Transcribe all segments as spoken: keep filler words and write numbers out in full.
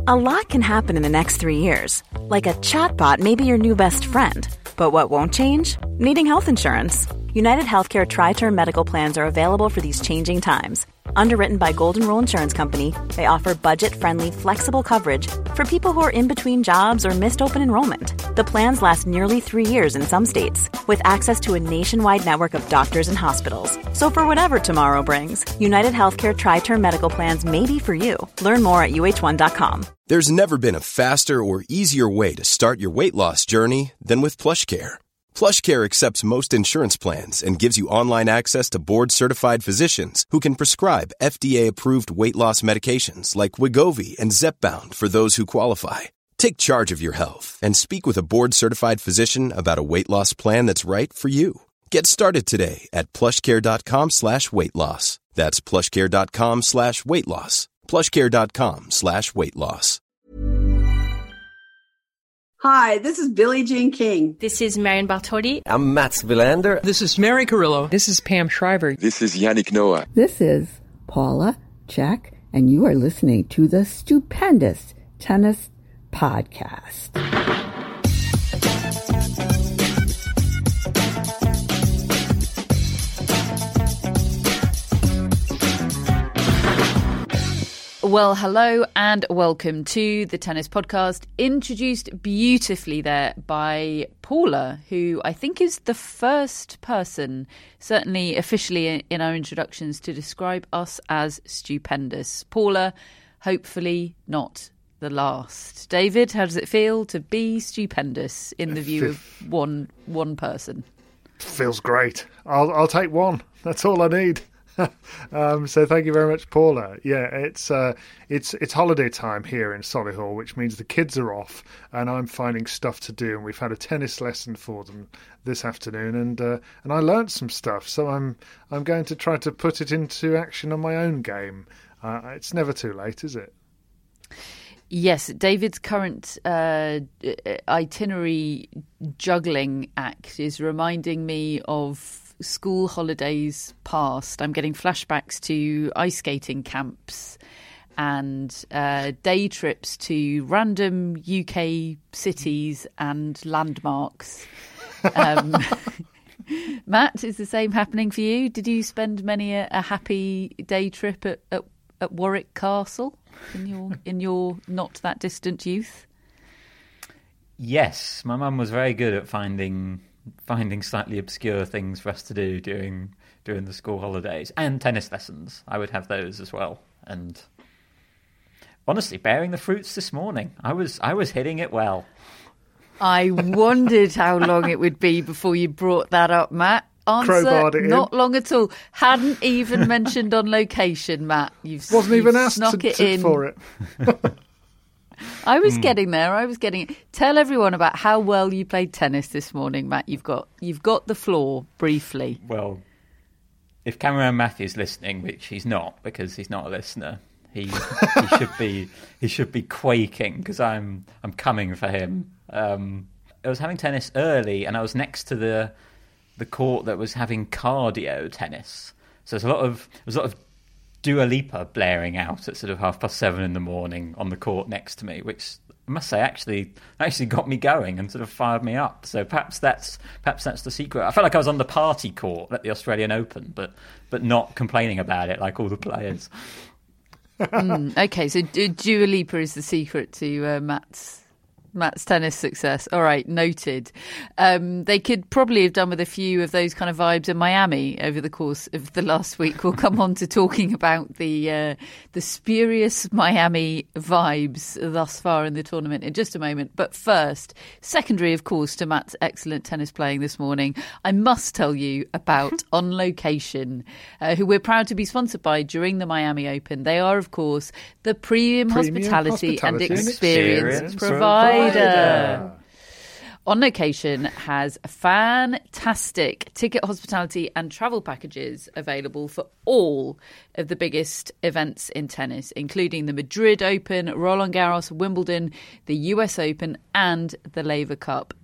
A lot can happen in the next three years. Like a chatbot may be your new best friend. But what won't change? Needing health insurance. United Healthcare Tri-Term Medical Plans are available for these changing times. Underwritten by Golden Rule Insurance Company, they offer budget-friendly, flexible coverage for people who are in between jobs or missed open enrollment. The plans last nearly three years in some states, with access to a nationwide network of doctors and hospitals. So for whatever tomorrow brings, United Healthcare Tri-Term Medical Plans may be for you. Learn more at U H one dot com. There's never been a faster or easier way to start your weight loss journey than with PlushCare. PlushCare accepts most insurance plans and gives you online access to board-certified physicians who can prescribe F D A-approved weight loss medications like Wegovy and Zepbound for those who qualify. Take charge of your health and speak with a board-certified physician about a weight loss plan that's right for you. Get started today at plushcare.com slash weight loss. That's plushcare.com slash weight loss. plushcare.com slash weight loss. Hi, this is Billie Jean King. This is Marion Bartoli. I'm Mats Wilander. This is Mary Carrillo. This is Pam Shriver. This is Yannick Noah. This is Paula Check, and you are listening to the Stupendous Tennis Podcast. Well, hello and welcome to the Tennis Podcast, introduced beautifully there by Paula, who I think is the first person, certainly officially in our introductions, to describe us as stupendous. Paula, hopefully not the last. David, how does it feel to be stupendous in the view of one one person? Feels great. I'll I'll take one. That's all I need. um, so thank you very much, Paula. Yeah, it's uh, it's it's holiday time here in Solihull, which means the kids are off, and I'm finding stuff to do. And we've had a tennis lesson for them this afternoon, and uh, and I learnt some stuff. So I'm I'm going to try to put it into action on my own game. Uh, it's never too late, is it? Yes, David's current uh, itinerary juggling act is reminding me of school holidays past. I'm getting flashbacks to ice skating camps and uh, day trips to random U K cities and landmarks. Um, Matt, is the same happening for you? Did you spend many a, a happy day trip at, at, at Warwick Castle in your in your not that distant youth? Yes, my mum was very good at finding finding slightly obscure things for us to do during during the school holidays, and tennis lessons. I would have those as well. And honestly, bearing the fruits this morning. I was I was hitting it well. I wondered how long it would be before you brought that up, Matt. Answer, not long at all. Hadn't even mentioned on location, Matt. You've wasn't you've even asked snuck to, it to, in. for it. I was Mm. getting there. I was getting it. Tell everyone about how well you played tennis this morning, Matt. You've got you've got the floor briefly. Well, if Cameron Matthews listening, which he's not because he's not a listener, he he should be he should be quaking because I'm I'm coming for him. Um, I was having tennis early, and I was next to the the court that was having cardio tennis. So there's a lot of there's a lot of Dua Lipa blaring out at sort of half past seven in the morning on the court next to me, which I must say actually actually got me going and sort of fired me up. So perhaps that's perhaps that's the secret. I felt like I was on the party court at the Australian Open, but but not complaining about it like all the players. mm, okay, so Dua Lipa is the secret to uh, Matt's Matt's tennis success. All right, noted. Um, they could probably have done with a few of those kind of vibes in Miami over the course of the last week. We'll come on to talking about the uh, the spurious Miami vibes thus far in the tournament in just a moment. But first, secondary, of course, to Matt's excellent tennis playing this morning, I must tell you about On Location, uh, who we're proud to be sponsored by during the Miami Open. They are, of course, the premium, premium hospitality, hospitality and experience, experience provider. Provider. On Location has fantastic ticket, hospitality and travel packages available for all of the biggest events in tennis, including the Madrid Open, Roland Garros, Wimbledon, the U S Open and the Laver Cup.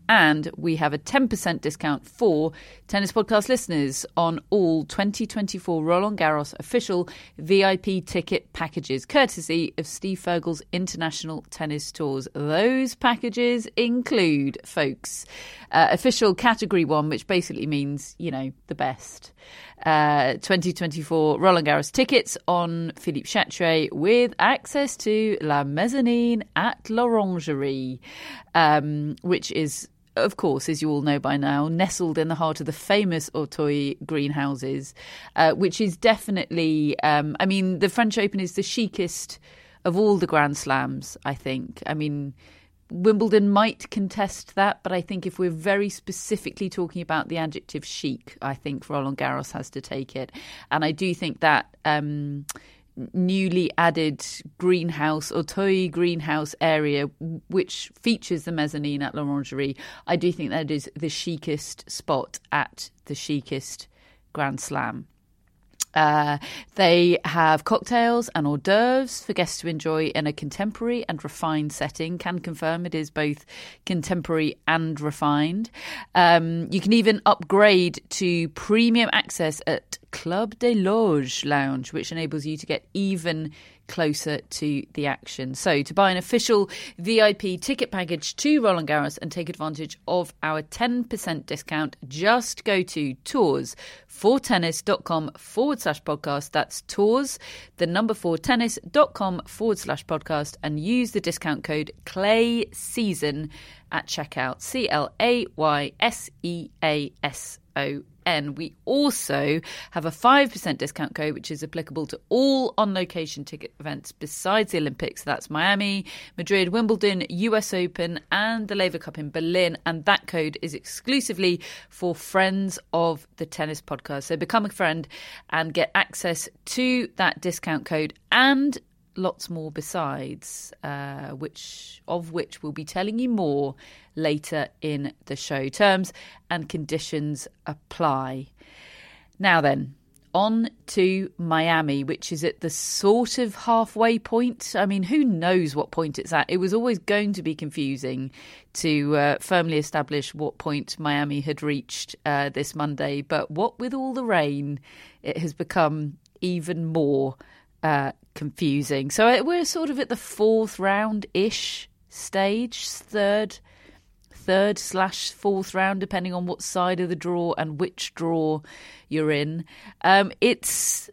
And we have a ten percent discount for Tennis Podcast listeners on all twenty twenty-four Roland Garros official V I P ticket packages, courtesy of Steve Fergal's International Tennis Tours. Those packages include, folks, uh, official category one, which basically means, you know, the best. Uh, twenty twenty-four Roland Garros tickets on Philippe Chatrier with access to La Mezzanine at L'Orangerie, um, which is, of course, as you all know by now, nestled in the heart of the famous Auteuil greenhouses, uh, which is definitely, um, I mean, the French Open is the chicest of all the Grand Slams, I think. I mean, Wimbledon might contest that, but I think if we're very specifically talking about the adjective chic, I think Roland Garros has to take it. And I do think that um, newly added greenhouse, Auteuil greenhouse area, which features the mezzanine at L'Orangerie, I do think that is the chicest spot at the chicest Grand Slam. Uh, they have cocktails and hors d'oeuvres for guests to enjoy in a contemporary and refined setting. Can confirm it is both contemporary and refined. Um, you can even upgrade to premium access at Club des Loges Lounge, which enables you to get even closer to the action. So to buy an official V I P ticket package to Roland Garros and take advantage of our ten percent discount, just go to tours4tennis.com forward slash podcast. That's tours, the number four tennis.com forward slash podcast, and use the discount code Clay Season at checkout. C L A Y S E A S O N. We also have a five percent discount code, which is applicable to all on-location ticket events besides the Olympics. That's Miami, Madrid, Wimbledon, U S Open, and the Laver Cup in Berlin. And that code is exclusively for friends of the Tennis Podcast. So become a friend and get access to that discount code and lots more besides, uh, which of which we'll be telling you more later in the show. Terms and conditions apply. Now then, on to Miami, which is at the sort of halfway point. I mean, who knows what point it's at? It was always going to be confusing to uh, firmly establish what point Miami had reached uh, this Monday. But what with all the rain, it has become even more uh, confusing. So we're sort of at the fourth round-ish stage, third third slash fourth round, depending on what side of the draw and which draw you're in. Um, it's,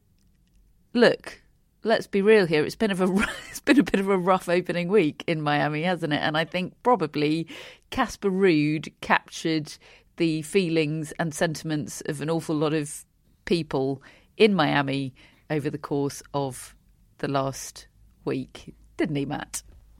look, let's be real here. It's been, of a, it's been a bit of a rough opening week in Miami, hasn't it? And I think probably Casper Ruud captured the feelings and sentiments of an awful lot of people in Miami over the course of the last week. Didn't he, Matt?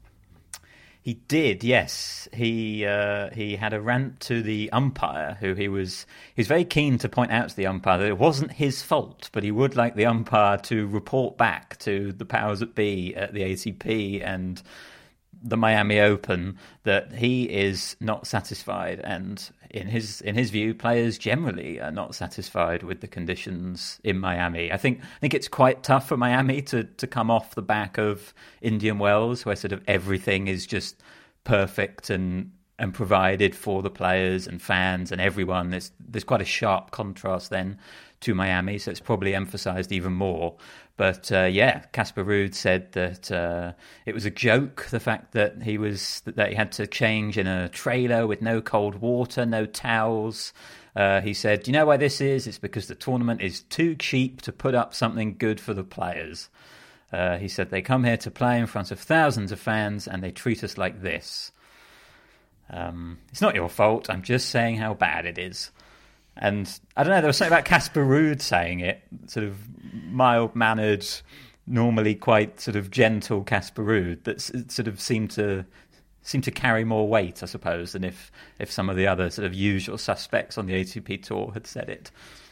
He did, yes. He uh, he had a rant to the umpire, who he was he was very keen to point out to the umpire that it wasn't his fault, but he would like the umpire to report back to the powers that be at the A T P and the Miami Open that he is not satisfied, and in his in his view, players generally are not satisfied with the conditions in Miami. I think I think it's quite tough for Miami to to come off the back of Indian Wells, where sort of everything is just perfect and and provided for the players and fans and everyone. There's there's quite a sharp contrast then to Miami, so it's probably emphasised even more. But uh, yeah, Casper Ruud said that uh, it was a joke, the fact that he was that he had to change in a trailer with no cold water, no towels. Uh, he said, "Do you know why this is? It's because the tournament is too cheap to put up something good for the players." Uh, he said, "They come here to play in front of thousands of fans and they treat us like this. Um, it's not your fault. I'm just saying how bad it is." And I don't know, there was something about Casper Ruud saying it, sort of mild-mannered, normally quite sort of gentle Casper Ruud, that sort of seemed to seemed to carry more weight, I suppose, than if, if some of the other sort of usual suspects on the A T P Tour had said it.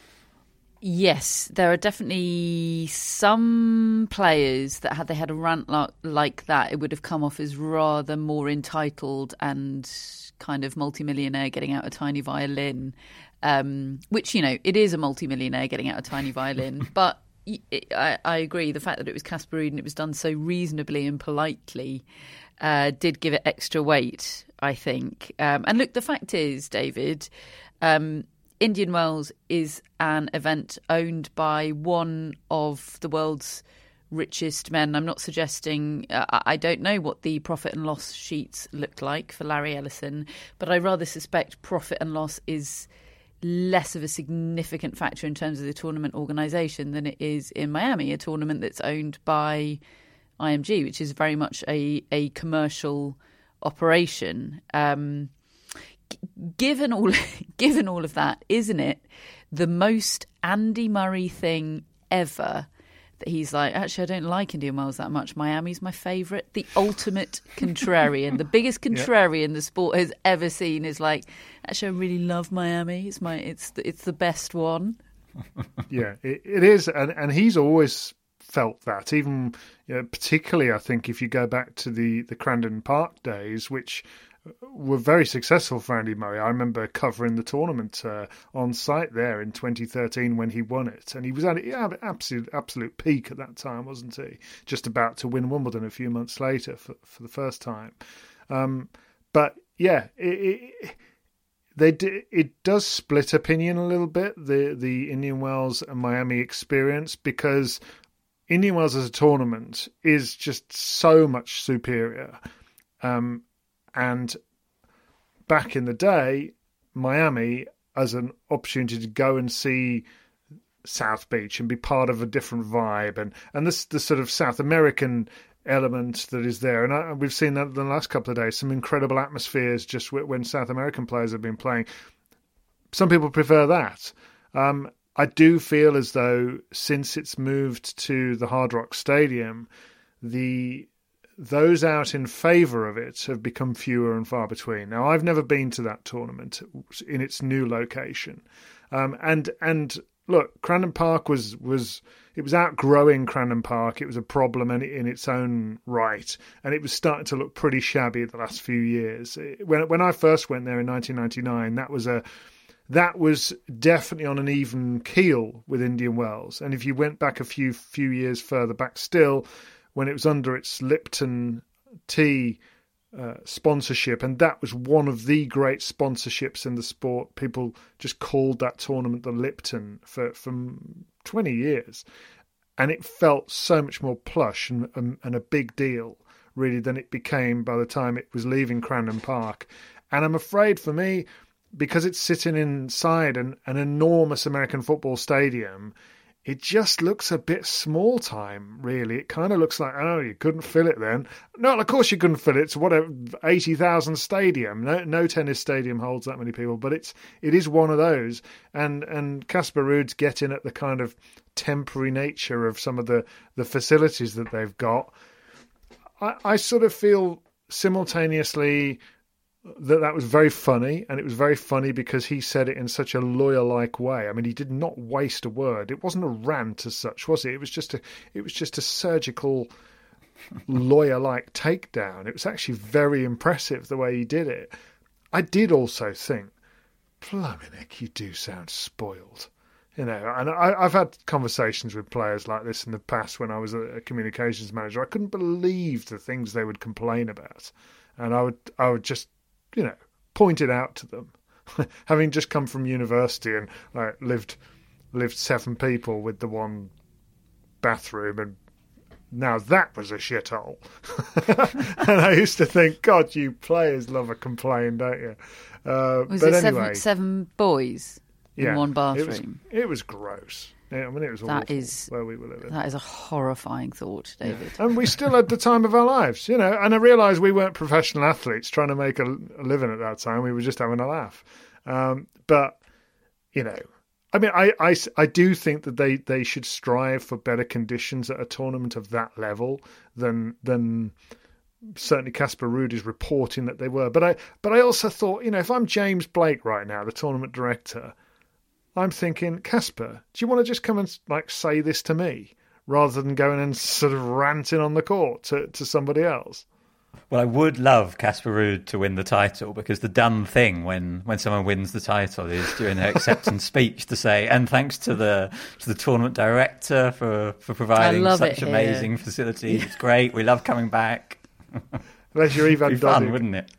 Yes, there are definitely some players that had they had a rant like, like that, it would have come off as rather more entitled and kind of multimillionaire getting out a tiny violin, um, which, you know, it is a multimillionaire getting out a tiny violin. But it, I, I agree, the fact that it was Casper Ruud and it was done so reasonably and politely uh, did give it extra weight, I think. Um, and look, the fact is, David, um, Indian Wells is an event owned by one of the world's richest men. I'm not suggesting, uh, I don't know what the profit and loss sheets looked like for Larry Ellison, but I rather suspect profit and loss is less of a significant factor in terms of the tournament organisation than it is in Miami, a tournament that's owned by I M G, which is very much a, a commercial operation. Um, g- given all, given all of that, isn't it the most Andy Murray thing ever that he's like, actually, I don't like Indian Wells that much. Miami's my favourite. The ultimate contrarian, the biggest contrarian yep. the sport has ever seen is like, actually, I really love Miami. It's my, it's the, it's the best one. Yeah, it, it is, and and he's always felt that. Even you know, particularly, I think if you go back to the the Crandon Park days, which were very successful for Andy Murray. I remember covering the tournament uh, on site there in twenty thirteen when he won it, and he was at yeah, absolute absolute peak at that time, wasn't he? Just about to win Wimbledon a few months later for for the first time. Um, but yeah, it, it, they d- it does split opinion a little bit, the the Indian Wells and Miami experience, because Indian Wells as a tournament is just so much superior. Um, And back in the day, Miami, as an opportunity to go and see South Beach and be part of a different vibe, and, and this the sort of South American element that is there. And I, we've seen that in the last couple of days, some incredible atmospheres just when South American players have been playing. Some people prefer that. Um, I do feel as though since it's moved to the Hard Rock Stadium, the... those out in favour of it have become fewer and far between. Now, I've never been to that tournament in its new location. Um, and and look, Crandon Park was, was it was outgrowing Crandon Park. It was a problem in, in its own right. And it was starting to look pretty shabby the last few years. When when I first went there in nineteen ninety-nine, that was a that was definitely on an even keel with Indian Wells. And if you went back a few few years further back still, when it was under its Lipton Tea uh, sponsorship, and that was one of the great sponsorships in the sport. People just called that tournament the Lipton for, for twenty years. And it felt so much more plush and, and, and a big deal, really, than it became by the time it was leaving Crandon Park. And I'm afraid for me, because it's sitting inside an, an enormous American football stadium, it just looks a bit small time, really. It kind of looks like, oh, you couldn't fill it then. No, of course you couldn't fill it. It's what, a eighty thousand stadium. No, no tennis stadium holds that many people, but it's it is one of those. And and Casper Ruud's getting at the kind of temporary nature of some of the, the facilities that they've got. I, I sort of feel simultaneously that that was very funny, and it was very funny because he said it in such a lawyer-like way. I mean, he did not waste a word. It wasn't a rant as such, was it? It was just a, it was just a surgical, lawyer-like takedown. It was actually very impressive the way he did it. I did also think, Blimey, you do sound spoiled. You know, and I, I've had conversations with players like this in the past when I was a communications manager. I couldn't believe the things they would complain about, and I would, I would just, you know, point it out to them. Having just come from university and like lived lived seven people with the one bathroom, and now that was a shithole. And I used to think, God, you players love a complain, don't you? Uh, was but it anyway, seven, seven boys in yeah, one bathroom? It was, it was gross. Yeah, I mean, it was that awful is, where we were living. That is a horrifying thought, David. Yeah. And we still had the time of our lives, you know. And I realised we weren't professional athletes trying to make a, a living at that time. We were just having a laugh. Um, but, you know, I mean, I, I, I do think that they, they should strive for better conditions at a tournament of that level than than certainly Casper Ruud is reporting that they were. But I but I also thought, you know, if I'm James Blake right now, the tournament director, I'm thinking, Casper, do you want to just come and like say this to me rather than going and sort of ranting on the court to, to somebody else? Well, I would love Casper Ruud to win the title, because the done thing when, when someone wins the title is during their acceptance speech to say, and thanks to the to the tournament director for, for providing such amazing facilities. It's great. We love coming back. Unless you're Ivan It'd be fun, Dodig. wouldn't it?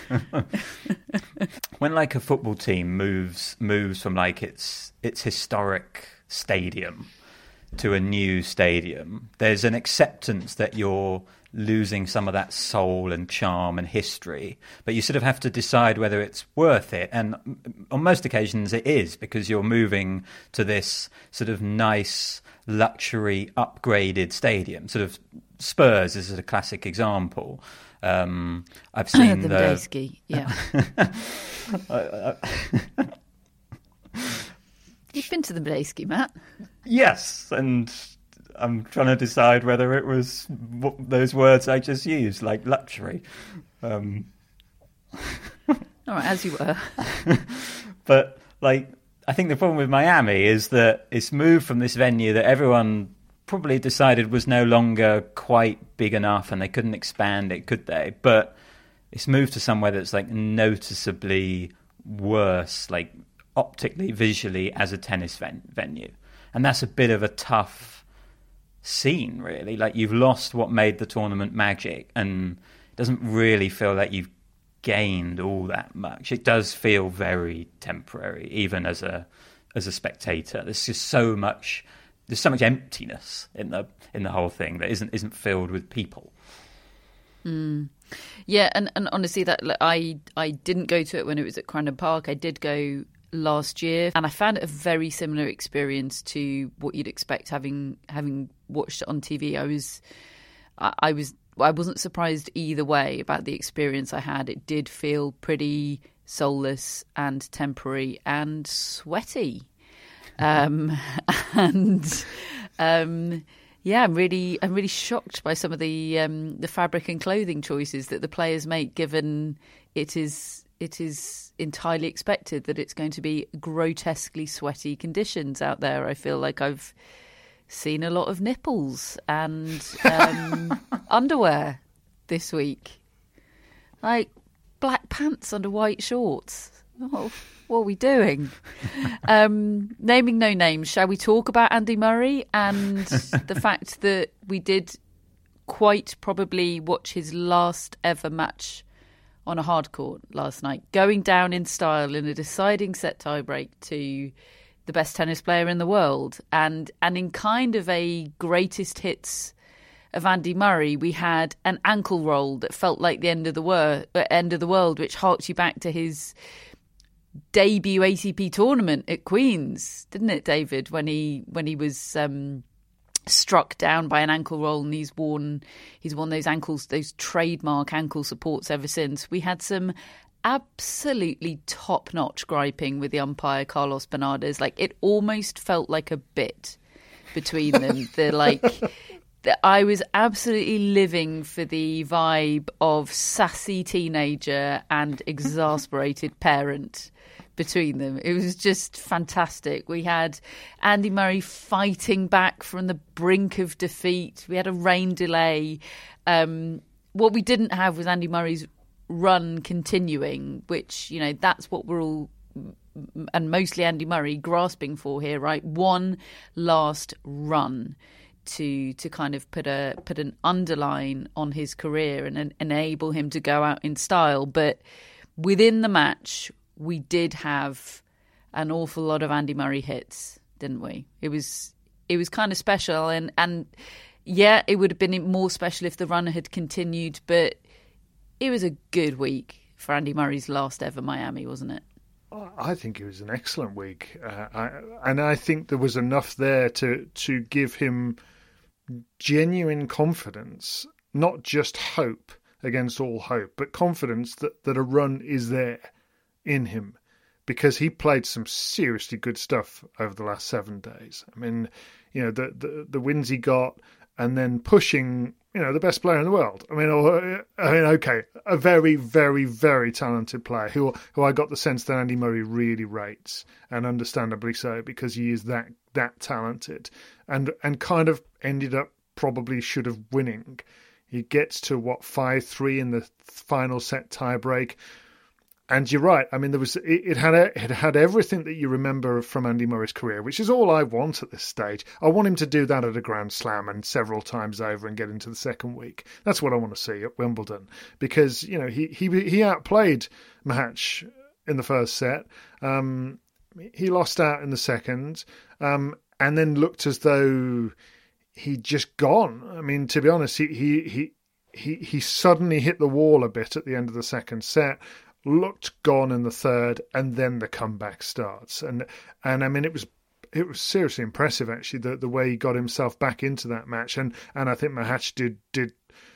When like a football team moves moves from like its its historic stadium to a new stadium, there's an acceptance that you're losing some of that soul and charm and history, but you sort of have to decide whether it's worth it. And on most occasions it is, because you're moving to this sort of nice luxury upgraded stadium. Sort of Spurs is a classic example. Um, I've seen the the Medeski, yeah. You've been to the Medeski, Matt. Yes, and I'm trying to decide whether it was what, those words I just used, like luxury. Um, All right, as you were. But like, I think the problem with Miami is that it's moved from this venue that everyone probably decided was no longer quite big enough and they couldn't expand it, could they? But it's moved to somewhere that's like noticeably worse, like optically, visually, as a tennis ven- venue. And that's a bit of a tough scene, really. Like, you've lost what made the tournament magic, and it doesn't really feel like you've gained all that much. It does feel very temporary, even as a as a spectator. There's just so much there's so much emptiness in the in the whole thing that isn't isn't filled with people. Mm. Yeah, and, and honestly, that I I didn't go to it when it was at Crandon Park. I did go last year, and I found it a very similar experience to what you'd expect having having watched it on T V. I was I, I was I wasn't surprised either way about the experience I had. It did feel pretty soulless and temporary and sweaty. Um, and um, yeah, I'm really, I'm really shocked by some of the um, the fabric and clothing choices that the players make, given it is it is entirely expected that it's going to be grotesquely sweaty conditions out there. I feel like I've seen a lot of nipples and um, underwear this week, like black pants under white shorts. Oh, what are we doing? Um, naming no names, shall we talk about Andy Murray and the fact that we did quite probably watch his last ever match on a hard court last night, going down in style in a deciding set tiebreak to the best tennis player in the world. And, and in kind of a greatest hits of Andy Murray, we had an ankle roll that felt like the end of the, wor- end of the world, which harked you back to his debut A T P tournament at Queen's, didn't it, David? When he when he was um, struck down by an ankle roll, and he's worn he's worn those ankles, those trademark ankle supports ever since. We had some absolutely top-notch griping with the umpire Carlos Bernardes. Like, it almost felt like a bit between them. They're like. I was absolutely living for the vibe of sassy teenager and exasperated parent between them. It was just fantastic. We had Andy Murray fighting back from the brink of defeat. We had a rain delay. Um, what we didn't have was Andy Murray's run continuing, which, you know, that's what we're all, and mostly Andy Murray, grasping for here, right? One last run to to kind of put a put an underline on his career and, and enable him to go out in style. But within the match, we did have an awful lot of Andy Murray hits, didn't we? It was it was kind of special, and and yeah, it would have been more special if the run had continued. But it was a good week for Andy Murray's last ever Miami, wasn't it? I think it was an excellent week, uh, I, and I think there was enough there to to give him genuine confidence, not just hope against all hope, but confidence that, that a run is there in him, because he played some seriously good stuff over the last seven days. I mean, you know, the the, the wins he got, and then pushing, you know, the best player in the world. I mean, or, I mean, okay, a very, very, very talented player who who I got the sense that Andy Murray really rates, and understandably so, because he is that that talented, and and kind of ended up probably should have winning. He gets to what five three in the final set tiebreak. And you're right. I mean, there was it, it had a, it had everything that you remember from Andy Murray's career, which is all I want at this stage. I want him to do that at a Grand Slam and several times over and get into the second week. That's what I want to see at Wimbledon, because you know he he he outplayed Mahatch in the first set. Um, he lost out in the second, um, and then looked as though he'd just gone. I mean, to be honest, he he he he, he suddenly hit the wall a bit at the end of the second set. Looked gone in the third, and then the comeback starts. And and I mean, it was it was seriously impressive actually the the way he got himself back into that match. And and I think Mahatch did did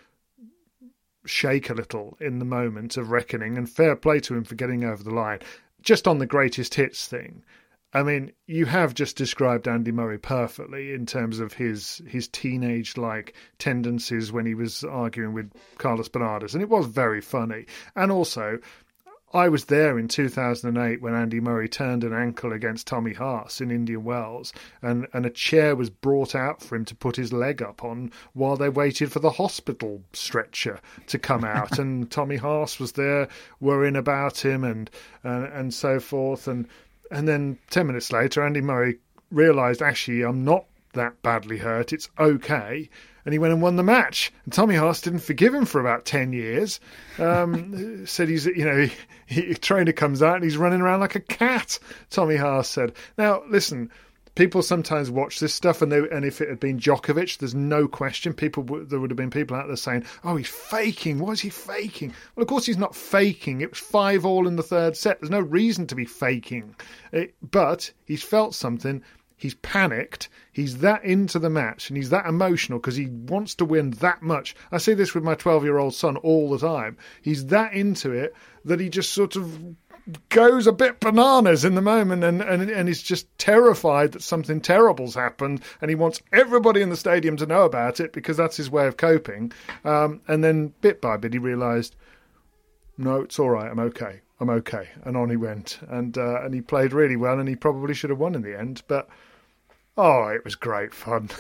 shake a little in the moment of reckoning. And fair play to him for getting over the line. Just on the greatest hits thing, I mean, you have just described Andy Murray perfectly in terms of his his teenage-like tendencies when he was arguing with Carlos Bernardes, and it was very funny. And also, I was there in two thousand eight when Andy Murray turned an ankle against Tommy Haas in Indian Wells, and, and a chair was brought out for him to put his leg up on while they waited for the hospital stretcher to come out. And Tommy Haas was there worrying about him and uh, and so forth. And, and then ten minutes later, Andy Murray realised, actually, I'm not that badly hurt, it's okay. And he went and won the match. And Tommy Haas didn't forgive him for about ten years. Um, said he's, you know, he, he, trainer comes out and he's running around like a cat, Tommy Haas said. Now, listen, people sometimes watch this stuff, and they, and if it had been Djokovic, there's no question, people there would have been people out there saying, oh, he's faking. Why is he faking? Well, of course he's not faking. It was five all in the third set. There's no reason to be faking. It, but he's felt something. He's panicked. He's that into the match, and he's that emotional because he wants to win that much. I see this with my twelve-year-old son all the time. He's that into it that he just sort of goes a bit bananas in the moment, and, and, and he's just terrified that something terrible's happened, and he wants everybody in the stadium to know about it because that's his way of coping. Um, and then bit by bit he realised, no, it's all right, I'm okay. I'm okay. And on he went. And uh, and he played really well, and he probably should have won in the end. But, oh, it was great fun.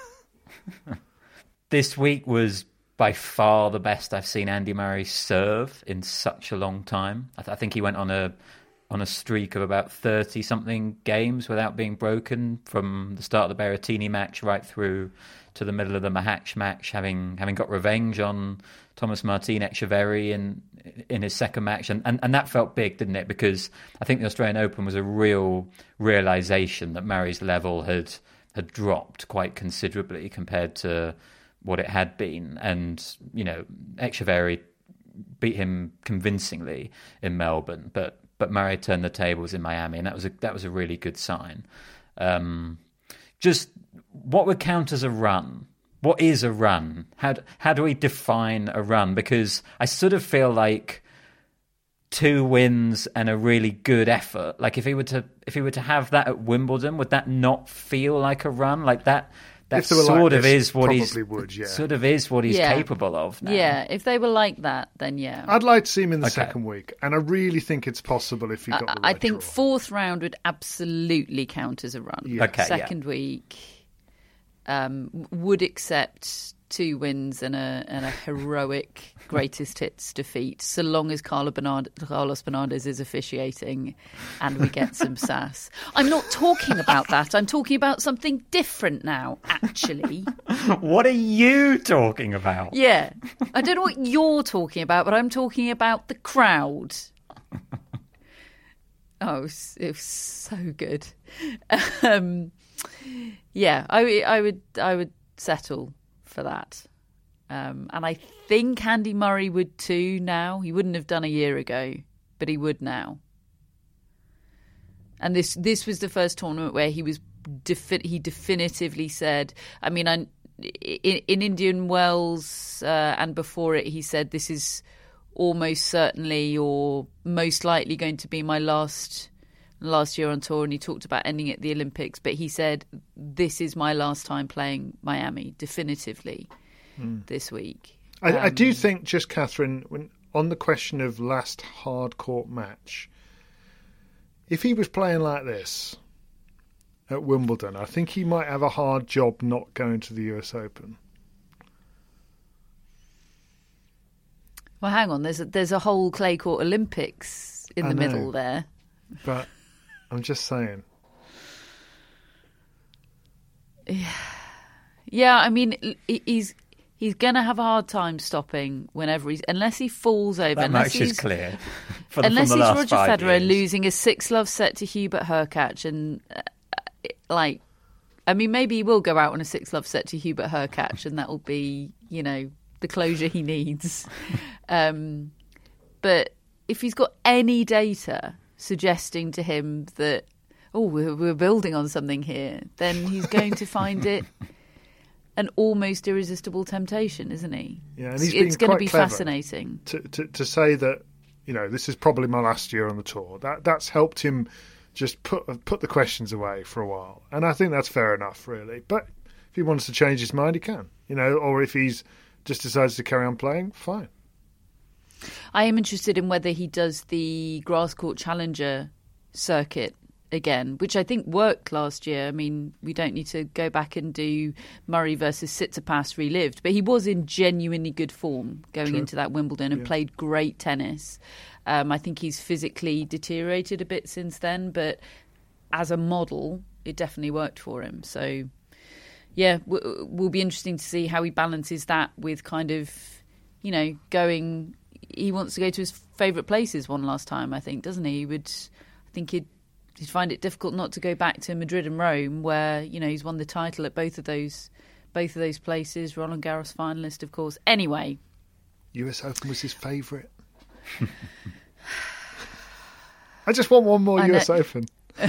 This week was by far the best I've seen Andy Murray serve in such a long time. I, th- I think he went on a on a streak of about thirty-something games without being broken from the start of the Berrettini match right through to the middle of the Mahatch match, having having got revenge on Thomas Martin Etcheverry in in his second match, and, and and that felt big, didn't it? Because I think the Australian Open was a real realization that Murray's level had had dropped quite considerably compared to what it had been, and you know, Etcheverry beat him convincingly in Melbourne, but but Murray turned the tables in Miami, and that was a that was a really good sign. Um, just what would count as a run? What is a run? How do, how do we define a run? Because I sort of feel like two wins and a really good effort. Like if he were to if he were to have that at Wimbledon, would that not feel like a run? Like that that sort like of this, is what he's would, yeah. sort of is what he's yeah. capable of now. Yeah, if they were like that, then yeah. I'd like to see him in the Okay. second week, and I really think it's possible if he got the right I think draw. fourth round would absolutely count as a run. Yeah. Okay, Second yeah. week um, would accept two wins and a and a heroic greatest hits defeat, so long as Carlo Bernard, Carlos Bernardes is officiating and we get some sass. I'm not talking about that. I'm talking about something different now, actually. What are you talking about? Yeah. I don't know what you're talking about, but I'm talking about the crowd. Oh, it was, it was so good. Um, yeah, I, I would I would settle for that. Um, and I think Andy Murray would too now. He wouldn't have done a year ago, but he would now. And this this was the first tournament where he was defi- he definitively said, I mean, I, in, in Indian Wells uh, and before it, he said, this is almost certainly or most likely going to be my last last year on tour, and he talked about ending at the Olympics, but he said, this is my last time playing Miami, definitively, mm. this week. I, um, I do think, just Catherine, when, on the question of last hard court match, if he was playing like this at Wimbledon, I think he might have a hard job not going to the U S Open. Well, hang on, there's a, there's a whole clay court Olympics in I the know. middle there. But I'm just saying. Yeah, I mean, he's he's going to have a hard time stopping whenever he's unless he falls over. That unless much is he's, clear. For the, unless from the he's last Roger five Federer years. losing a six-love set to Hubert Hurkacz, and uh, like, I mean, maybe he will go out on a six-love set to Hubert Hurkacz, and that will be, you know, the closure he needs. um, but if he's got any data suggesting to him that, oh, we're, we're building on something here, then he's going to find it an almost irresistible temptation, isn't he? Yeah, and he's it's been going to quite be clever fascinating. To, to to say that, you know, this is probably my last year on the tour. That that's helped him just put put the questions away for a while, and I think that's fair enough, really. But if he wants to change his mind, he can, you know, or if he's just decides to carry on playing, fine. I am interested in whether he does the grass court challenger circuit again, which I think worked last year. I mean, we don't need to go back and do Murray versus Tsitsipas relived, but he was in genuinely good form going True. into that Wimbledon and Yeah. played great tennis. Um, I think he's physically deteriorated a bit since then, but as a model, it definitely worked for him. So, yeah, w- will be interesting to see how he balances that with kind of, you know, going. He wants to go to his favourite places one last time, I think, doesn't he? He would, I think he'd, he'd find it difficult not to go back to Madrid and Rome, where, you know, he's won the title at both of those, both of those places. Roland Garros finalist, of course. Anyway, U S Open was his favourite. I just want one more I U S know. Open.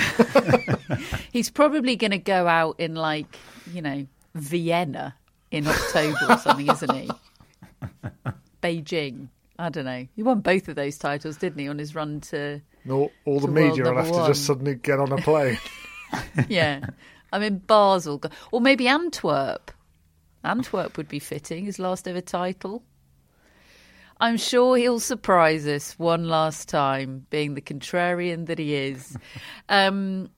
he's probably going to go out in, like, you know, Vienna in October or something, isn't he? Beijing. I don't know. He won both of those titles, didn't he, on his run to... No, all the To world media will have number to just one. suddenly get on a plane. Yeah. I'm in Basel. Or maybe Antwerp. Antwerp would be fitting, his last ever title. I'm sure he'll surprise us one last time, being the contrarian that he is. Um,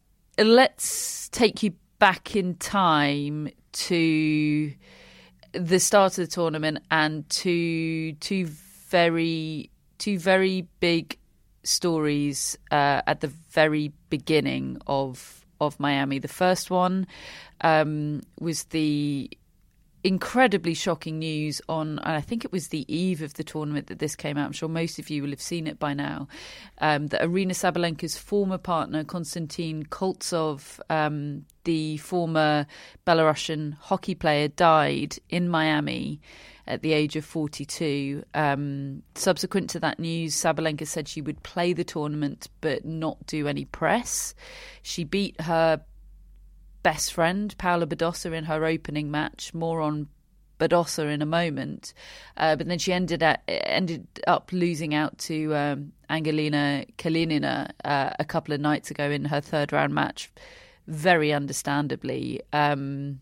let's take you back in time to the start of the tournament and to two very, two very big stories uh, at the very beginning of of Miami. The first one um, was the incredibly shocking news on, and I think it was the eve of the tournament that this came out. I'm sure most of you will have seen it by now. Um, that Aryna Sabalenka's former partner, Konstantin Koltsov, um, the former Belarusian hockey player, died in Miami at the age of forty-two. Um, subsequent to that news, Sabalenka said she would play the tournament but not do any press. She beat her best friend, Paula Badosa, in her opening match. More on Badosa in a moment. Uh, but then she ended up, ended up losing out to um, Angelina Kalinina uh, a couple of nights ago in her third round match, very understandably. Um,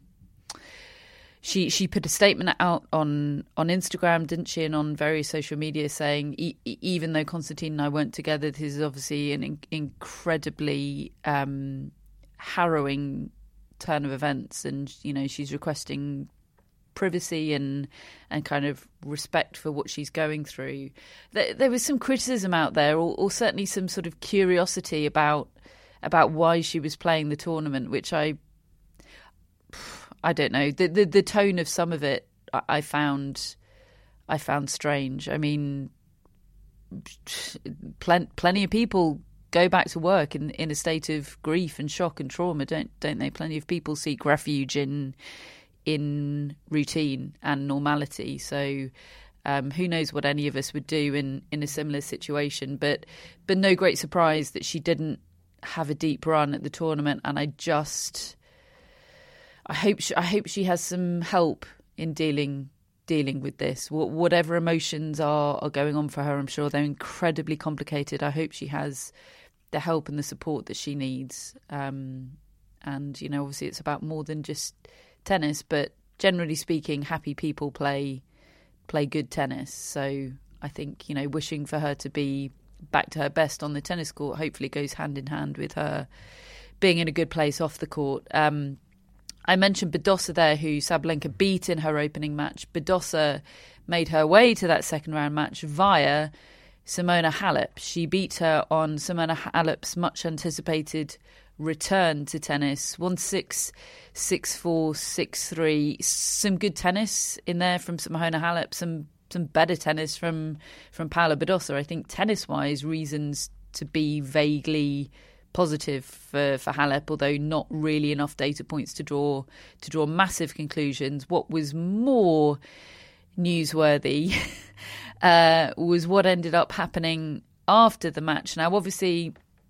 She she put a statement out on, on Instagram, didn't she, and on various social media saying, e- even though Konstantin and I weren't together, this is obviously an in- incredibly um, harrowing turn of events, and, you know, she's requesting privacy and and kind of respect for what she's going through. There, there was some criticism out there, or, or certainly some sort of curiosity about about why she was playing the tournament, which I. I don't know. The, the the tone of some of it I found I found strange. I mean, plen- plenty of people go back to work in, in a state of grief and shock and trauma, don't don't they? Plenty of people seek refuge in in routine and normality. So um, who knows what any of us would do in, in a similar situation? But but no great surprise that she didn't have a deep run at the tournament, and I just. I hope she, I hope she has some help in dealing dealing with this. Whatever emotions are, are going on for her, I'm sure they're incredibly complicated. I hope she has the help and the support that she needs. Um, and, you know, obviously it's about more than just tennis, but generally speaking, happy people play play good tennis. So I think, you know, wishing for her to be back to her best on the tennis court hopefully goes hand in hand with her being in a good place off the court. Um, I mentioned Badosa there, who Sabalenka beat in her opening match. Badosa made her way to that second round match via Simona Halep. She beat her on Simona Halep's much anticipated return to tennis. one six, six four, six three. Some good tennis in there from Simona Halep, some some better tennis from, from Paula Badosa. I think tennis-wise, reasons to be vaguely positive for, for Halep, although not really enough data points to draw to draw massive conclusions. What was more newsworthy uh, was what ended up happening after the match. Now, obviously,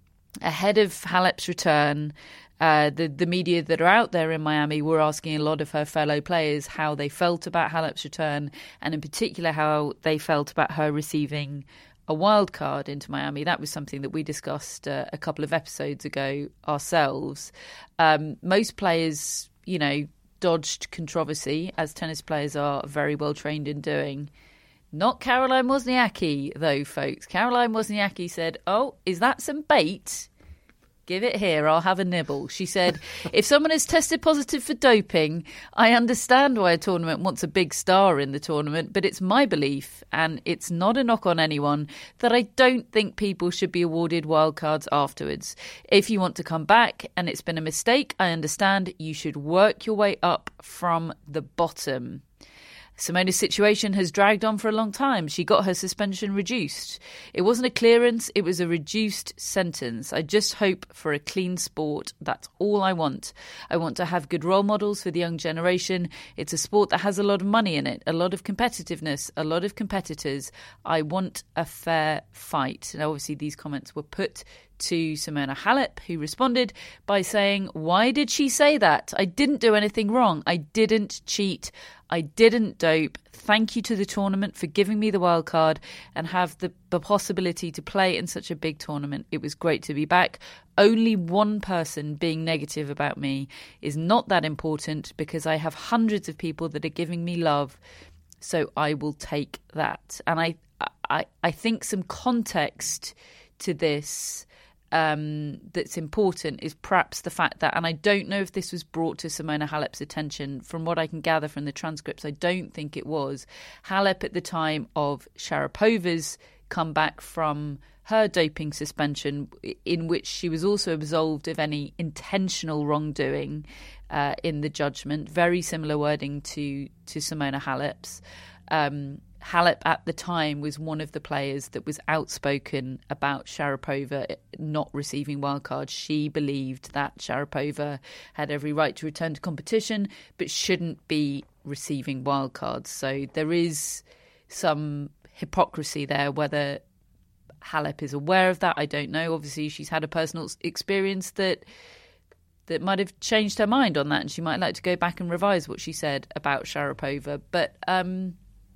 ahead of Halep's return, uh, the, the media that are out there in Miami were asking a lot of her fellow players how they felt about Halep's return, and in particular how they felt about her receiving a wild card into Miami. That was something that we discussed uh, a couple of episodes ago ourselves. Um, most players, you know, dodged controversy, as tennis players are very well trained in doing. Not Caroline Wozniacki, though, folks. Caroline Wozniacki said, "Oh, is that some bait? Give it here, I'll have a nibble." She said, if someone is tested positive for doping, I understand why a tournament wants a big star in the tournament, but it's my belief, and it's not a knock on anyone, that I don't think people should be awarded wildcards afterwards. If you want to come back and it's been a mistake, I understand you should work your way up from the bottom. Simona's situation has dragged on for a long time. She got her suspension reduced. It wasn't a clearance, it was a reduced sentence. I just hope for a clean sport. That's all I want. I want to have good role models for the young generation. It's a sport that has a lot of money in it, a lot of competitiveness, a lot of competitors. I want a fair fight. Now, obviously, these comments were put to Simona Halep, who responded by saying, why did she say that? I didn't do anything wrong. I didn't cheat. I didn't dope. Thank you to the tournament for giving me the wild card and have the, the possibility to play in such a big tournament. It was great to be back. Only one person being negative about me is not that important because I have hundreds of people that are giving me love. So I will take that. And I, I, I think some context to this Um, that's important is perhaps the fact that, and I don't know if this was brought to Simona Halep's attention, from what I can gather from the transcripts, I don't think it was. Halep at the time of Sharapova's comeback from her doping suspension, in which she was also absolved of any intentional wrongdoing uh, in the judgment, very similar wording to, to Simona Halep's. Um, Halep at the time was one of the players that was outspoken about Sharapova not receiving wildcards. She believed that Sharapova had every right to return to competition but shouldn't be receiving wildcards. So there is some hypocrisy there. Whether Halep is aware of that, I don't know. Obviously, she's had a personal experience that that might have changed her mind on that, and she might like to go back and revise what she said about Sharapova. But um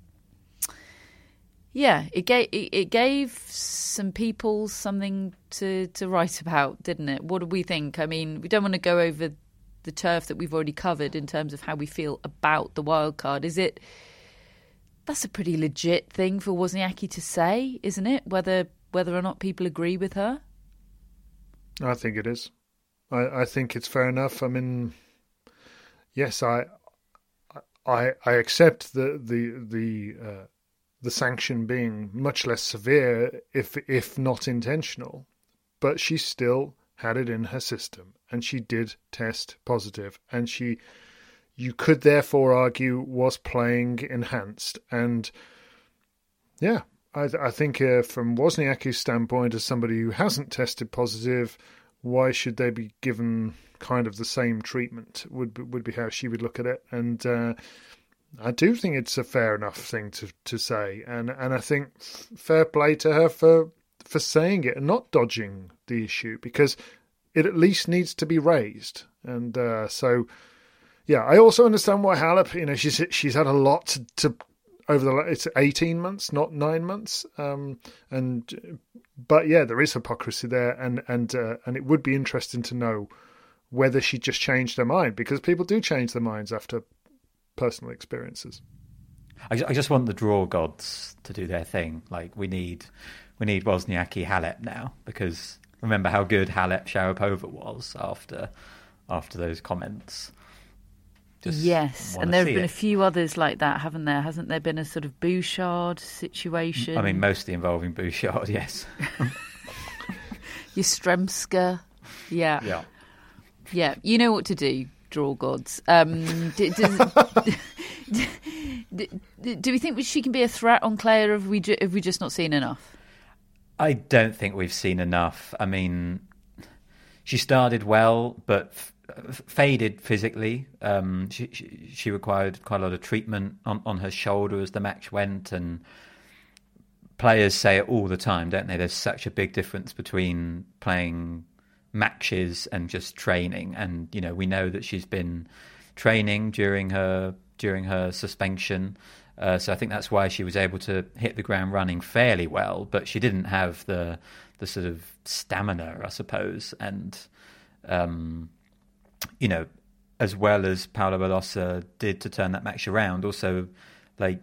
Yeah, it gave it gave some people something to, to write about, didn't it? What do we think? I mean, we don't want to go over the turf that we've already covered in terms of how we feel about the wild card. Is it? That's a pretty legit thing for Wozniacki to say, isn't it? Whether whether or not people agree with her. I think it is. I, I think it's fair enough. I mean, yes, I I I accept the the the. Uh, the sanction being much less severe if if not intentional, but she still had it in her system and she did test positive, and she, you could therefore argue, was playing enhanced. And yeah, I, I think uh, from Wozniacki's standpoint, as somebody who hasn't tested positive, why should they be given kind of the same treatment would be, would be how she would look at it. And uh, I do think it's a fair enough thing to, to say, and and I think fair play to her for for saying it and not dodging the issue, because it at least needs to be raised. And uh, so, yeah, I also understand why Halep, you know, she's she's had a lot to, to over the it's eighteen months, not nine months, um, and but yeah, there is hypocrisy there, and and uh, and it would be interesting to know whether she just changed her mind, because people do change their minds after personal experiences. I, I just want the draw gods to do their thing. Like we need, we need Wozniacki Halep now, because remember how good Halep Sharapova was after, after those comments. Just yes, wanna and there have see been it. a few others like that, haven't there? Hasn't there been a sort of Bouchard situation? I mean, mostly involving Bouchard, yes. Yastremska. Yeah. Yeah. Yeah. You know what to do, draw gods. Um, do, does, do, do we think she can be a threat on clay, or have we, ju- have we just not seen enough? I don't think we've seen enough. I mean, she started well, but f- faded physically. Um, she, she she required quite a lot of treatment on, on her shoulder as the match went, and players say it all the time, don't they? There's such a big difference between playing matches and just training. And you know, we know that she's been training during her during her suspension. Uh, so I think that's why she was able to hit the ground running fairly well, but she didn't have the the sort of stamina, I suppose, and um, you know, as well as Paula Badosa did to turn that match around. Also, like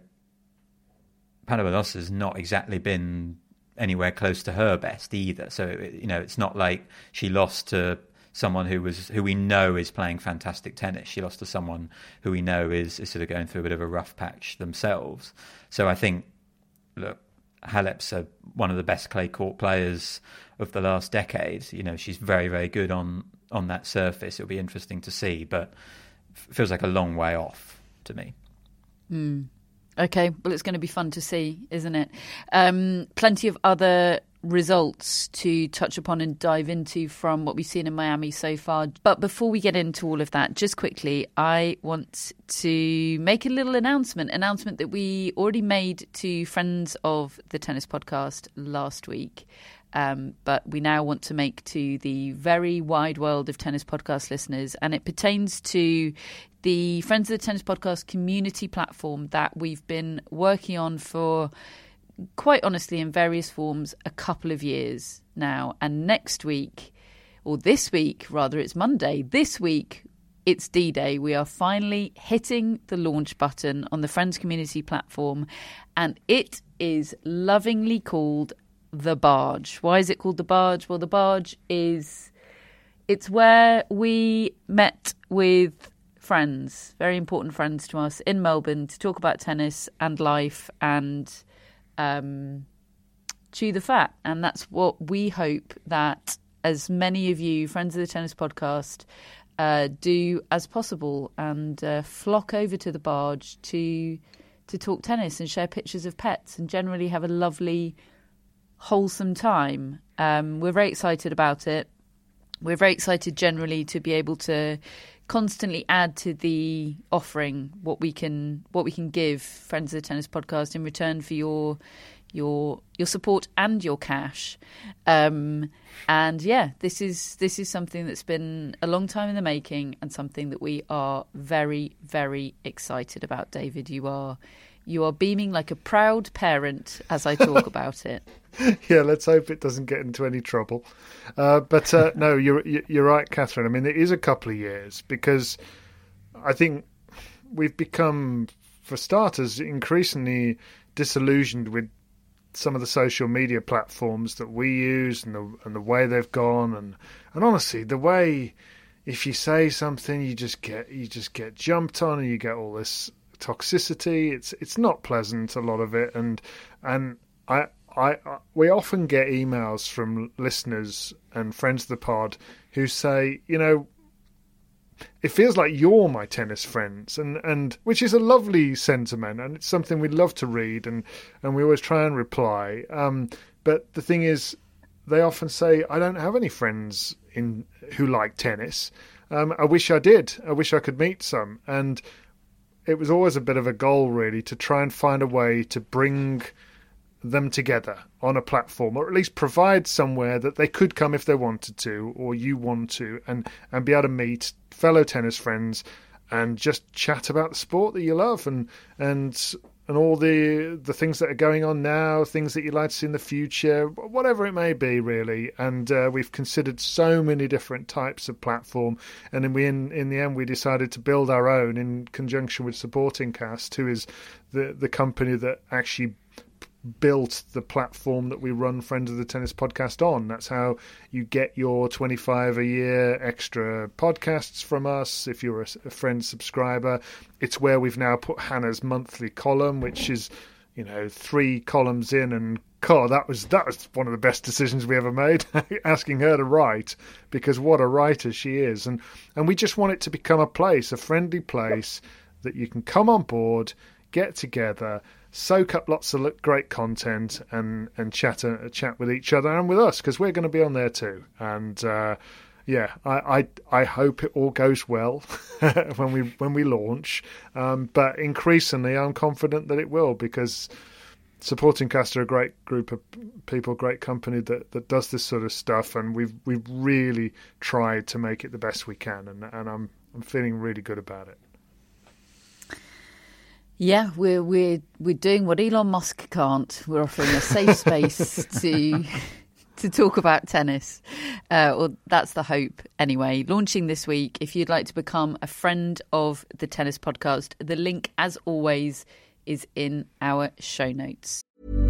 Paula Badosa's not exactly been anywhere close to her best either. So you know, it's not like she lost to someone who was who we know is playing fantastic tennis. She lost to someone who we know is, is sort of going through a bit of a rough patch themselves. So I think, look, Halep's a, one of the best clay court players of the last decade. You know, she's very, very good on, on that surface. It'll be interesting to see, but it feels like a long way off to me. Mm. Okay, well, it's going to be fun to see, isn't it? Um, plenty of other results to touch upon and dive into from what we've seen in Miami so far. But before we get into all of that, just quickly, I want to make a little announcement, announcement that we already made to friends of the Tennis Podcast last week. Um, but we now want to make to the very wide world of Tennis Podcast listeners, and it pertains to the Friends of the Tennis Podcast community platform that we've been working on for, quite honestly, in various forms, a couple of years now. And next week, or this week, rather, it's Monday, this week, it's D-Day. We are finally hitting the launch button on the Friends community platform, and it is lovingly called The Barge. Why is it called The Barge? Well, The Barge is, it's where we met with friends, very important friends to us in Melbourne, to talk about tennis and life and um, chew the fat. And that's what we hope that as many of you, friends of the Tennis Podcast, uh, do as possible, and uh, flock over to The Barge to to talk tennis and share pictures of pets and generally have a lovely, wholesome time. Um, we're very excited about it. We're very excited generally to be able to constantly add to the offering what we can what we can give Friends of the Tennis Podcast in return for your your your support and your cash. Um, and yeah, this is this is something that's been a long time in the making, and something that we are very, very excited about. David, you are you are beaming like a proud parent as I talk about it. Yeah, let's hope it doesn't get into any trouble. Uh, but uh, no, you're you're right, Catherine. I mean, it is a couple of years, because I think we've become, for starters, increasingly disillusioned with some of the social media platforms that we use, and the and the way they've gone, and and honestly, the way if you say something, you just get you just get jumped on, and you get all this toxicity. It's it's not pleasant, a lot of it, and and I. I, we often get emails from listeners and friends of the pod who say, you know, it feels like you're my tennis friends, and, and which is a lovely sentiment, and it's something we'd love to read, and, and we always try and reply. Um, but the thing is, they often say, I don't have any friends in who like tennis. Um, I wish I did. I wish I could meet some. And it was always a bit of a goal, really, to try and find a way to bring them together on a platform, or at least provide somewhere that they could come if they wanted to, or you want to, and and be able to meet fellow tennis friends and just chat about the sport that you love, and and and all the the things that are going on now, things that you'd like to see in the future, whatever it may be, really. And uh, we've considered so many different types of platform, and then we in in the end we decided to build our own in conjunction with Supporting Cast, who is the the company that actually built the platform that we run Friends of the Tennis podcast on. That's how you get your twenty-five a year extra podcasts from us if you're a, a Friends subscriber. It's where we've now put Hannah's monthly column, which is, you know, three columns in, and God, that was that was one of the best decisions we ever made, asking her to write, because what a writer she is. And and we just want it to become a place, a friendly place that you can come on board, get together, soak up lots of great content, and and chat uh, chat with each other and with us, because we're going to be on there too. And uh, yeah, I, I I hope it all goes well when we when we launch. Um, but increasingly, I'm confident that it will, because Supporting Cast are a great group of people, great company that, that does this sort of stuff, and we've we've really tried to make it the best we can, and and I'm I'm feeling really good about it. Yeah, we're we're we're doing what Elon Musk can't. We're offering a safe space to to talk about tennis. Uh, well, that's the hope anyway. Launching this week. If you'd like to become a friend of the Tennis Podcast, the link, as always, is in our show notes.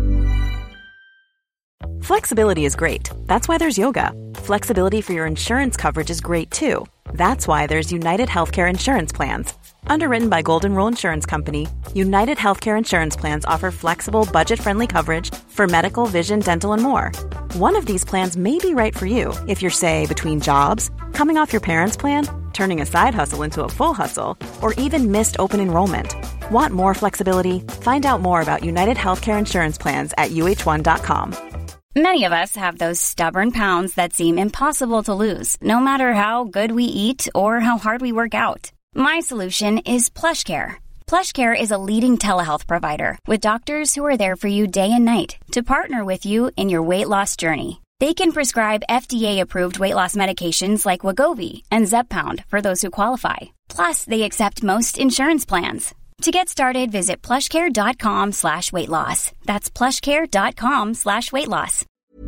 Flexibility is great. That's why there's yoga. Flexibility for your insurance coverage is great too. That's why there's United Healthcare Insurance Plans. Underwritten by Golden Rule Insurance Company, United Healthcare Insurance Plans offer flexible, budget-friendly coverage for medical, vision, dental, and more. One of these plans may be right for you if you're, say, between jobs, coming off your parents' plan, turning a side hustle into a full hustle, or even missed open enrollment. Want more flexibility? Find out more about United Healthcare Insurance Plans at U H one dot com. Many of us have those stubborn pounds that seem impossible to lose, no matter how good we eat or how hard we work out. My solution is PlushCare. PlushCare is a leading telehealth provider with doctors who are there for you day and night to partner with you in your weight loss journey. They can prescribe F D A-approved weight loss medications like Wegovy and Zepbound for those who qualify. Plus, they accept most insurance plans. To get started, visit plushcare.com slash weight loss. That's plushcare.com slash weight loss.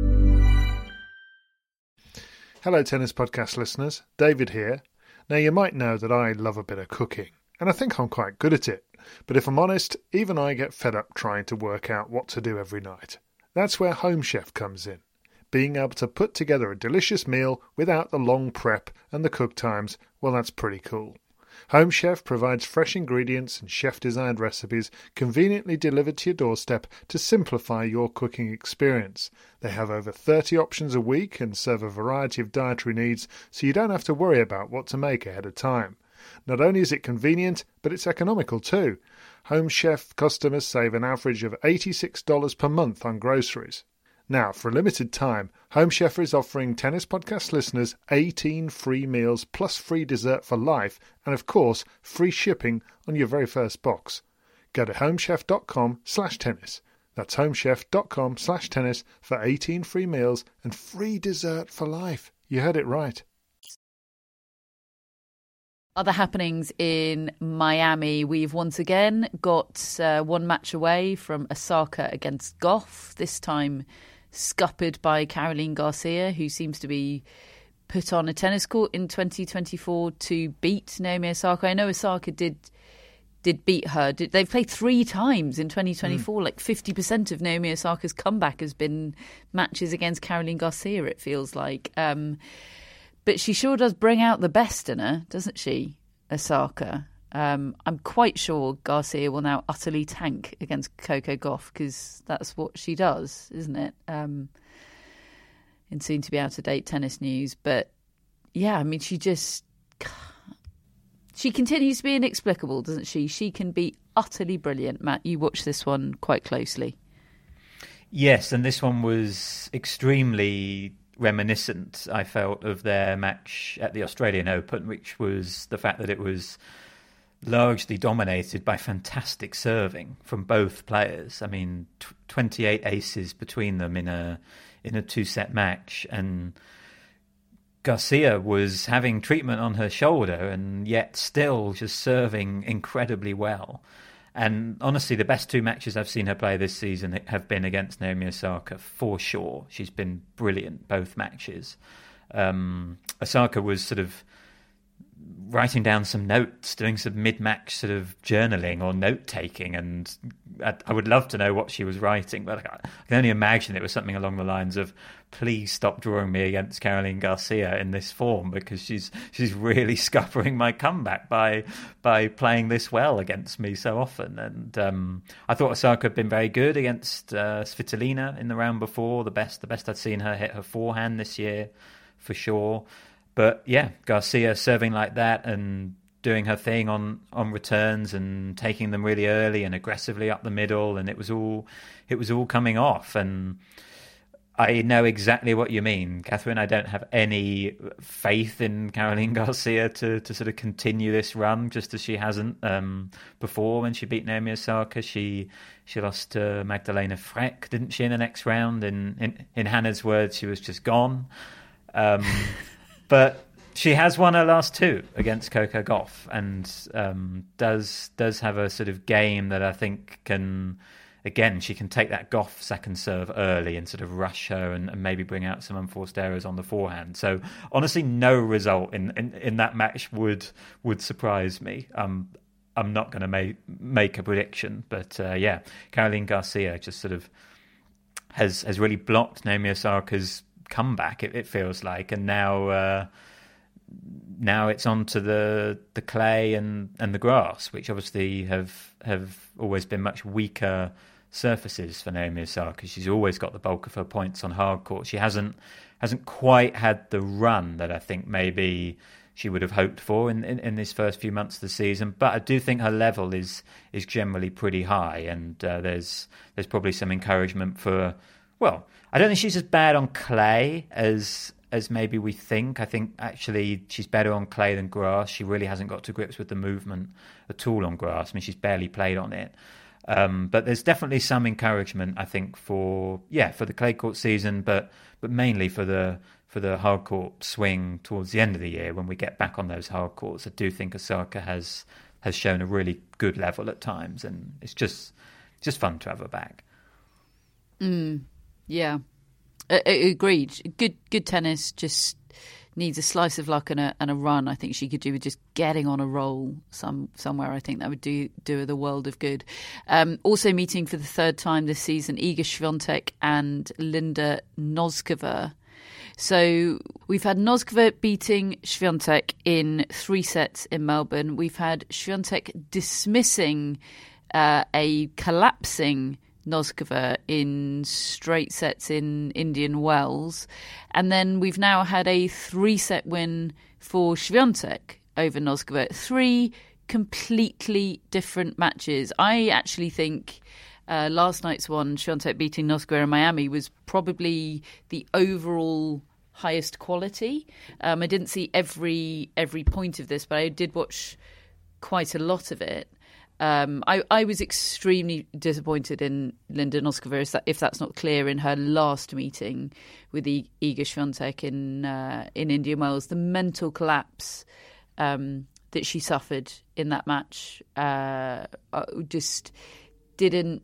Hello, Tennis Podcast listeners. David here. Now, you might know that I love a bit of cooking, and I think I'm quite good at it. But if I'm honest, even I get fed up trying to work out what to do every night. That's where Home Chef comes in. Being able to put together a delicious meal without the long prep and the cook times, well, that's pretty cool. Home Chef provides fresh ingredients and chef-designed recipes conveniently delivered to your doorstep to simplify your cooking experience. They have over thirty options a week and serve a variety of dietary needs, so you don't have to worry about what to make ahead of time. Not only is it convenient, but it's economical too. Home Chef customers save an average of eighty-six dollars per month on groceries. Now, for a limited time, Home Chef is offering Tennis Podcast listeners eighteen free meals plus free dessert for life and, of course, free shipping on your very first box. Go to homechef.com slash tennis. That's homechef.com slash tennis for eighteen free meals and free dessert for life. You heard it right. Other happenings in Miami. We've once again got uh, one match away from Osaka against Goff, this time scuppered by Caroline Garcia, who seems to be put on a tennis court in twenty twenty-four to beat Naomi Osaka. I know Osaka did did beat her. Did, they've played three times in twenty twenty-four. Mm. Like fifty percent of Naomi Osaka's comeback has been matches against Caroline Garcia, it feels like. Um, but she sure does bring out the best in her, doesn't she, Osaka? Um, I'm quite sure Garcia will now utterly tank against Coco Gauff, because that's what she does, isn't it? Um, in soon to be out of date tennis news. But yeah, I mean, she just she continues to be inexplicable, doesn't she? She can be utterly brilliant. Matt, you watch this one quite closely. Yes, and this one was extremely reminiscent, I felt, of their match at the Australian Open, which was the fact that it was largely dominated by fantastic serving from both players. I mean, t- twenty-eight aces between them in a in a two-set match, and Garcia was having treatment on her shoulder and yet still just serving incredibly well. And honestly, the best two matches I've seen her play this season have been against Naomi Osaka, for sure. She's been brilliant, both matches. Um, Osaka was sort of writing down some notes, doing some mid-match sort of journaling or note-taking, and I, I would love to know what she was writing, but I can only imagine it was something along the lines of, please stop drawing me against Caroline Garcia in this form, because she's she's really scuppering my comeback by by playing this well against me so often. And um, I thought Osaka had been very good against uh, Svitolina in the round before, the best, the best I'd seen her hit her forehand this year, for sure. But yeah, Garcia serving like that and doing her thing on, on returns and taking them really early and aggressively up the middle, and it was all it was all coming off. And I know exactly what you mean, Catherine. I don't have any faith in Caroline Garcia to, to sort of continue this run, just as she hasn't um, before. When she beat Naomi Osaka, she she lost to Magdalena Freck, didn't she, in the next round? In in, in Hannah's words, she was just gone. Um, but she has won her last two against Coco Gauff, and um, does does have a sort of game that I think can, again, she can take that Gauff second serve early and sort of rush her and, and maybe bring out some unforced errors on the forehand. So honestly, no result in, in, in that match would would surprise me. Um, I'm not going to make make a prediction, but uh, yeah, Caroline Garcia just sort of has has really blocked Naomi Osaka's comeback, it, it feels like, and now uh, now it's on to the the clay and, and the grass, which obviously have have always been much weaker surfaces for Naomi Osaka. She's always got the bulk of her points on hard court. She hasn't hasn't quite had the run that I think maybe she would have hoped for in, in, in these first few months of the season. But I do think her level is is generally pretty high, and uh, there's there's probably some encouragement for, well, I don't think she's as bad on clay as as maybe we think. I think actually she's better on clay than grass. She really hasn't got to grips with the movement at all on grass. I mean, she's barely played on it. Um, but there's definitely some encouragement, I think, for yeah for the clay court season, but but mainly for the for the hard court swing towards the end of the year when we get back on those hard courts. I do think Osaka has has shown a really good level at times, and it's just just fun to have her back. Mm. Yeah, uh, agreed. Good, good tennis. Just needs a slice of luck and a and a run. I think she could do with just getting on a roll some somewhere. I think that would do do her the world of good. Um, also meeting for the third time this season, Iga Swiatek and Linda Noskova. So we've had Noskova beating Swiatek in three sets in Melbourne. We've had Swiatek dismissing uh, a collapsing Noskova in straight sets in Indian Wells. And then we've now had a three-set win for Swiatek over Noskova. Three completely different matches. I actually think uh, last night's one, Swiatek beating Noskova in Miami, was probably the overall highest quality. Um, I didn't see every every point of this, but I did watch quite a lot of it. Um, I, I was extremely disappointed in Linda Noskova, if, that, if that's not clear, in her last meeting with the Iga Swiatek in uh, in Indian Wells. The mental collapse um, that she suffered in that match uh, just didn't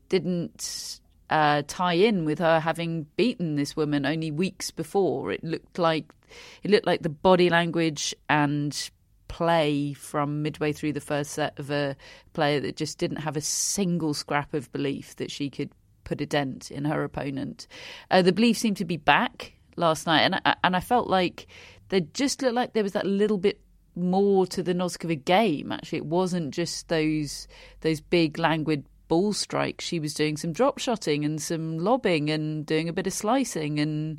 didn't uh, tie in with her having beaten this woman only weeks before. It looked like it looked like the body language and play from midway through the first set of a player that just didn't have a single scrap of belief that she could put a dent in her opponent. Uh, the belief seemed to be back last night, and I, and I felt like there just looked like there was that little bit more to the Noskova game. Actually, it wasn't just those those big languid ball strikes. She was doing some drop shotting and some lobbing and doing a bit of slicing, and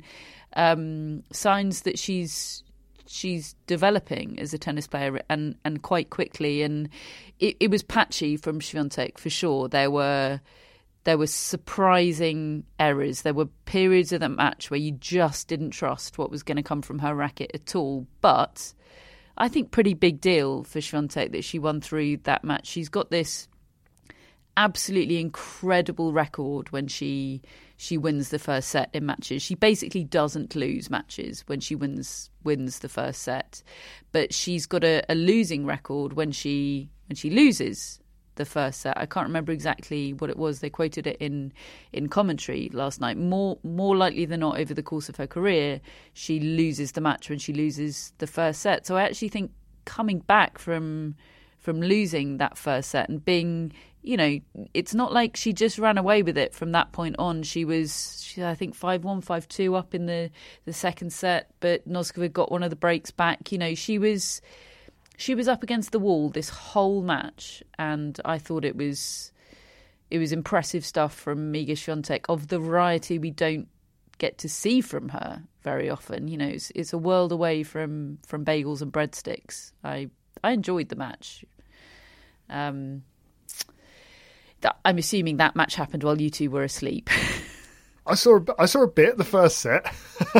um, signs that she's she's developing as a tennis player, and, and quite quickly. And it, it was patchy from Swiatek for sure. There were there were surprising errors. There were periods of that match where you just didn't trust what was going to come from her racket at all. But I think pretty big deal for Swiatek that she won through that match. She's got this absolutely incredible record when she she wins the first set in matches. She basically doesn't lose matches when she wins wins the first set, but she's got a, a losing record when she when she loses the first set. I can't remember exactly what it was. They quoted it in in commentary last night. More more likely than not, over the course of her career, she loses the match when she loses the first set. So I actually think coming back from from losing that first set and being, you know, it's not like she just ran away with it from that point on. She was, she, I think, five one, five two up in the, the second set, but Noskova got one of the breaks back. You know, she was she was up against the wall this whole match, and I thought it was it was impressive stuff from Iga Świątek of the variety we don't get to see from her very often. You know, it's, it's a world away from, from bagels and breadsticks. I I enjoyed the match. Um, that, I'm assuming that match happened while you two were asleep. I saw a, I saw a bit the first set,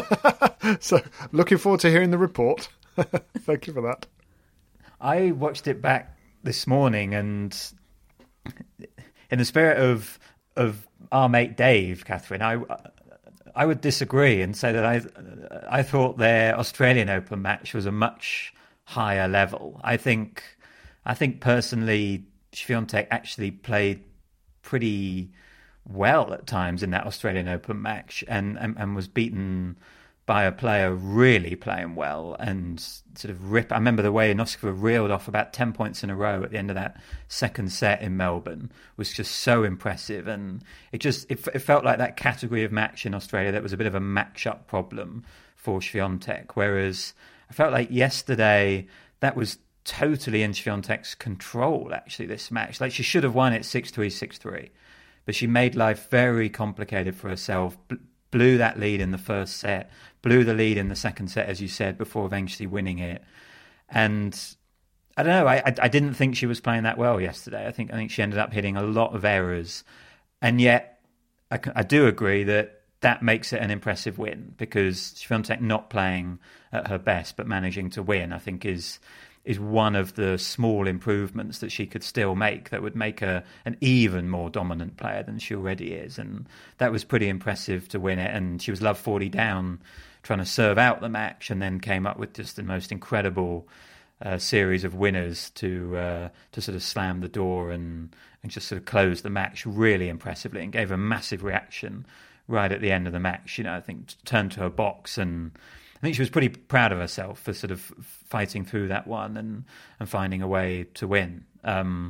so looking forward to hearing the report. Thank you for that. I watched it back this morning, and in the spirit of of our mate Dave, Catherine, I I would disagree and say that I I thought their Australian Open match was a much higher level. I think I think personally Świątek actually played pretty well at times in that Australian Open match, and, and, and was beaten by a player really playing well and sort of rip. I remember the way Noskova reeled off about ten points in a row at the end of that second set in Melbourne was just so impressive, and it just it, it felt like that category of match in Australia that was a bit of a match-up problem for Świątek, whereas I felt like yesterday that was totally in Świątek's control, actually, this match. Like, she should have won it six three, six three, but she made life very complicated for herself, b- blew that lead in the first set, blew the lead in the second set, as you said, before eventually winning it. And I don't know, I, I, I didn't think she was playing that well yesterday. I think I think she ended up hitting a lot of errors. And yet, I, I do agree that that makes it an impressive win, because Świątek not playing at her best but managing to win, I think, is is one of the small improvements that she could still make that would make her an even more dominant player than she already is. And that was pretty impressive to win it. And she was love forty down trying to serve out the match, and then came up with just the most incredible uh, series of winners to uh, to sort of slam the door and, and just sort of close the match really impressively, and gave a massive reaction right at the end of the match. You know, I think turned to her box, and I think she was pretty proud of herself for sort of fighting through that one and, and finding a way to win. Um,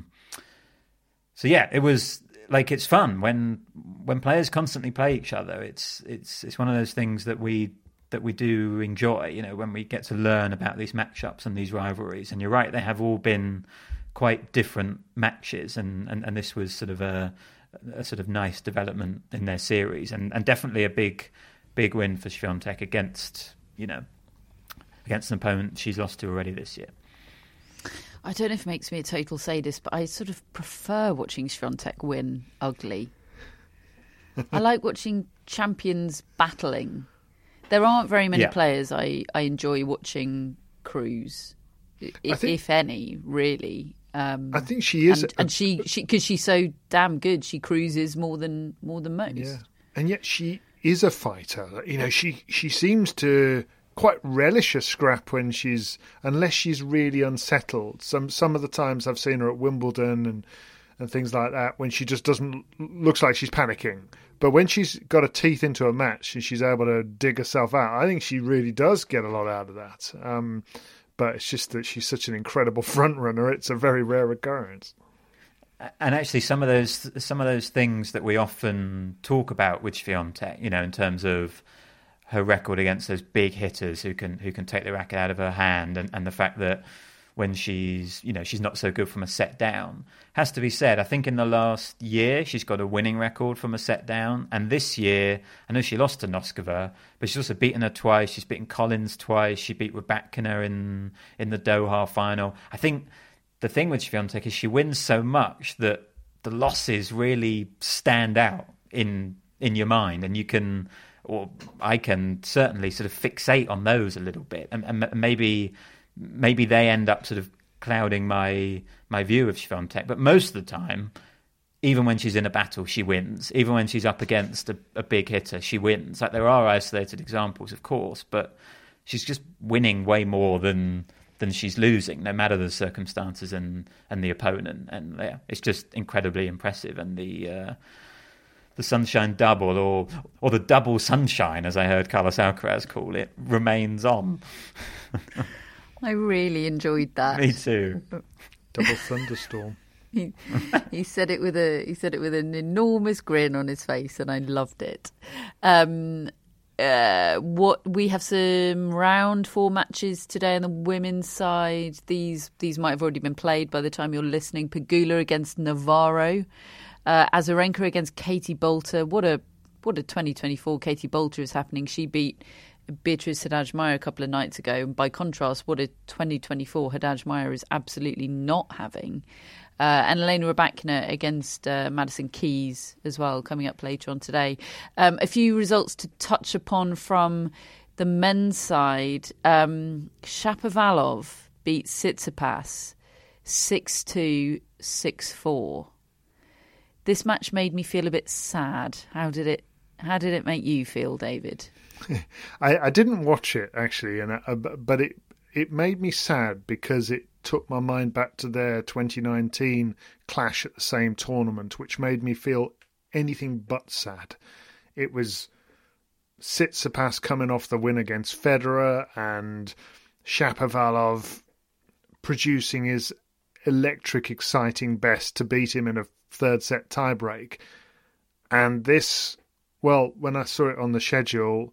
so yeah, it was like, it's fun when when players constantly play each other. It's it's it's one of those things that we that we do enjoy. You know, when we get to learn about these matchups and these rivalries. And you're right, they have all been quite different matches, and, and, and this was sort of a, a sort of nice development in their series, and, and definitely a big big win for Świątek against, you know, against an opponent she's lost to already this year. I don't know if it makes me a total sadist, but I sort of prefer watching Świątek win ugly. I like watching champions battling. There aren't very many yeah. players I, I enjoy watching cruise, if, think, if any, really. Um, I think she is, and, a, and she she because she's so damn good. She cruises more than more than most. Yeah, and yet she is a fighter. You know, she she seems to quite relish a scrap when she's, unless she's really unsettled. Some some of the times I've seen her at Wimbledon and and things like that, when she just doesn't, looks like she's panicking. But when she's got her teeth into a match and she's able to dig herself out, I think she really does get a lot out of that. Um, but it's just that she's such an incredible front runner. It's a very rare occurrence. And actually, some of those some of those things that we often talk about with Świątek, you know, in terms of her record against those big hitters who can who can take the racket out of her hand, and, and the fact that when she's, you know, she's not so good from a set down, has to be said. I think in the last year she's got a winning record from a set down, and this year, I know she lost to Noskova, but she's also beaten her twice. She's beaten Collins twice. She beat Rybakina in in the Doha final. I think the thing with Świątek is she wins so much that the losses really stand out in in your mind, and you can, or I can certainly sort of fixate on those a little bit, and, and maybe maybe they end up sort of clouding my my view of Świątek. But most of the time, even when she's in a battle, she wins. Even when she's up against a, a big hitter, she wins. Like, there are isolated examples, of course, but she's just winning way more than than she's losing, no matter the circumstances and, and the opponent. And yeah, it's just incredibly impressive. And the uh, the sunshine double, or or the double sunshine, as I heard Carlos Alcaraz call it, remains on. I really enjoyed that. Me too. Double thunderstorm. He, he said it with a he said it with an enormous grin on his face, and I loved it. Um, uh, what we have some round four matches today on the women's side. These these might have already been played by the time you're listening. Pegula against Navarro, uh, Azarenka against Katie Bolter. What a what a twenty twenty-four Katie Bolter is happening. She beat Beatriz Haddad-Maia a couple of nights ago. And by contrast, what a twenty twenty-four Haddad-Maia is absolutely not having. Uh, and Elena Rybakina against uh, Madison Keys as well, coming up later on today. Um, a few results to touch upon from the men's side. Um, Shapovalov beat Tsitsipas six two, six four. This match made me feel a bit sad. How did it? How did it make you feel, David? I, I didn't watch it actually, and I, but it it made me sad because it took my mind back to their twenty nineteen clash at the same tournament, which made me feel anything but sad. It was Tsitsipas coming off the win against Federer and Shapovalov producing his electric, exciting best to beat him in a third set tiebreak. And this, well, when I saw it on the schedule,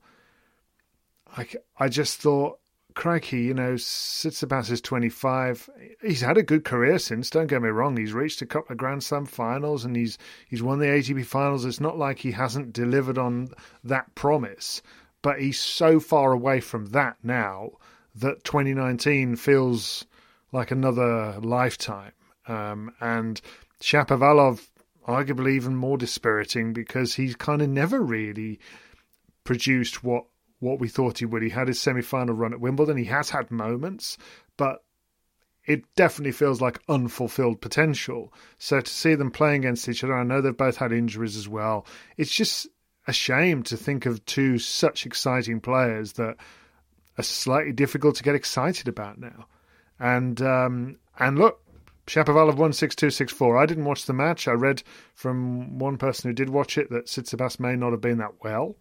I, I just thought, crikey, you know, Tsitsipas is twenty-five. He's had a good career since, don't get me wrong. He's reached a couple of Grand Slam finals and he's he's won the A T P finals. It's not like he hasn't delivered on that promise, but he's so far away from that now that twenty nineteen feels like another lifetime. Um, and Shapovalov, arguably even more dispiriting because he's kind of never really produced what what we thought he would. He had his semi-final run at Wimbledon. He has had moments, but it definitely feels like unfulfilled potential. So to see them playing against each other, I know they've both had injuries as well. It's just a shame to think of two such exciting players that are slightly difficult to get excited about now. And um, and look, Shapovalov won six two, six four. I didn't watch the match. I read from one person who did watch it that Tsitsipas may not have been that well.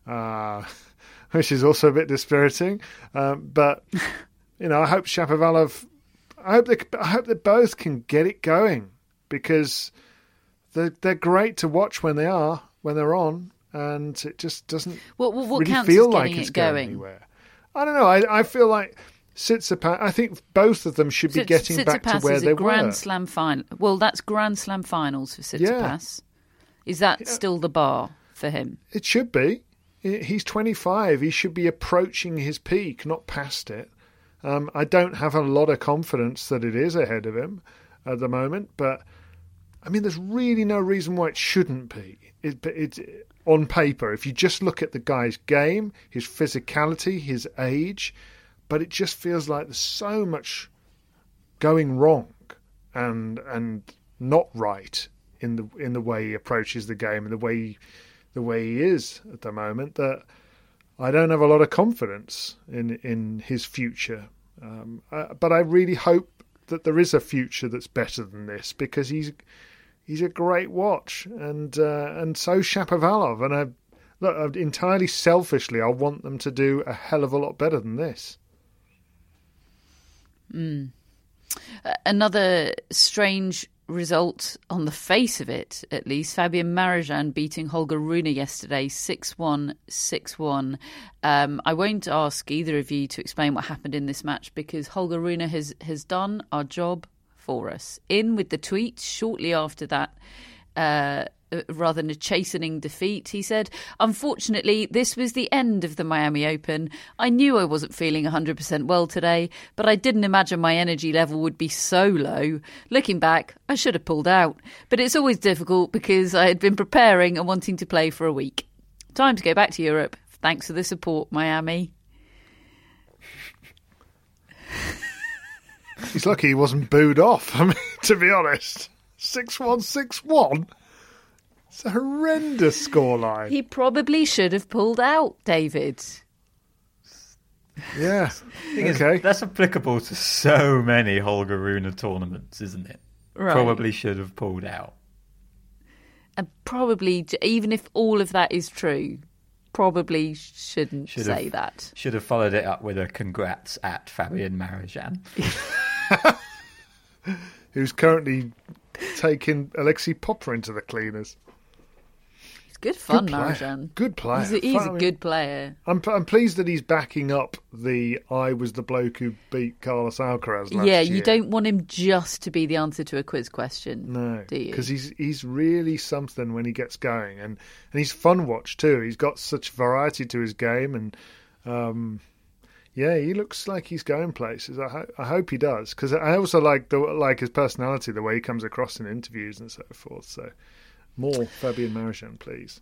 Uh, which is also a bit dispiriting. Um, but, you know, I hope Shapovalov, I hope they, I hope they both can get it going because they're, they're great to watch when they are, when they're on, and it just doesn't what, what, what really counts feel as like getting it's it going going? anywhere. I don't know. I, I feel like Tsitsipas, I think both of them should be getting Tsitsipas back to where is they a Grand were. Slam final. Well, that's Grand Slam finals for Tsitsipas. Yeah. Is that yeah. still the bar for him? It should be. He's twenty-five. He should be approaching his peak, not past it. Um, I don't have a lot of confidence that it is ahead of him at the moment, but I mean, there's really no reason why it shouldn't be. It, it, on paper, if you just look at the guy's game, his physicality, his age, but it just feels like there's so much going wrong and and not right in the in the way he approaches the game and the way he, the way he is at the moment, that I don't have a lot of confidence in in his future. Um, uh, but I really hope that there is a future that's better than this because he's he's a great watch, and uh, and so Shapovalov. And I look, entirely selfishly, I want them to do a hell of a lot better than this. Mm. Uh, another strange result on the face of it, at least. Fabian Marozsan beating Holger Rune yesterday, six one, six one. Um, I won't ask either of you to explain what happened in this match because Holger Rune has, has done our job for us. In with the tweet shortly after that, uh, rather than a chastening defeat, he said, "Unfortunately, this was the end of the Miami Open. I knew I wasn't feeling one hundred percent well today, but I didn't imagine my energy level would be so low. Looking back, I should have pulled out. But it's always difficult because I had been preparing and wanting to play for a week. Time to go back to Europe. Thanks for the support, Miami." He's lucky he wasn't booed off, I mean, to be honest. six one, six one? It's a horrendous scoreline. He probably should have pulled out, David. Yeah. Okay. Is, that's applicable to so many Holger Rune tournaments, isn't it? Right. Probably should have pulled out. And probably, even if all of that is true, probably shouldn't should say have, that. Should have followed it up with a congrats at Fabian Marozsan. Who's currently taking Alexei Popper into the cleaners. It's good fun, Good player. Marozsan. Good player. He's a, he's Fun- a I mean, good player. I'm, I'm pleased that he's backing up the I was the bloke who beat Carlos Alcaraz last Yeah, year. you don't want him just to be the answer to a quiz question, No, do you? because he's he's really something when he gets going, and, and he's fun watch too. He's got such variety to his game, and um, yeah, he looks like he's going places. I, ho- I hope he does, because I also like the like his personality, the way he comes across in interviews and so forth. So more Fabian Marozsan, please.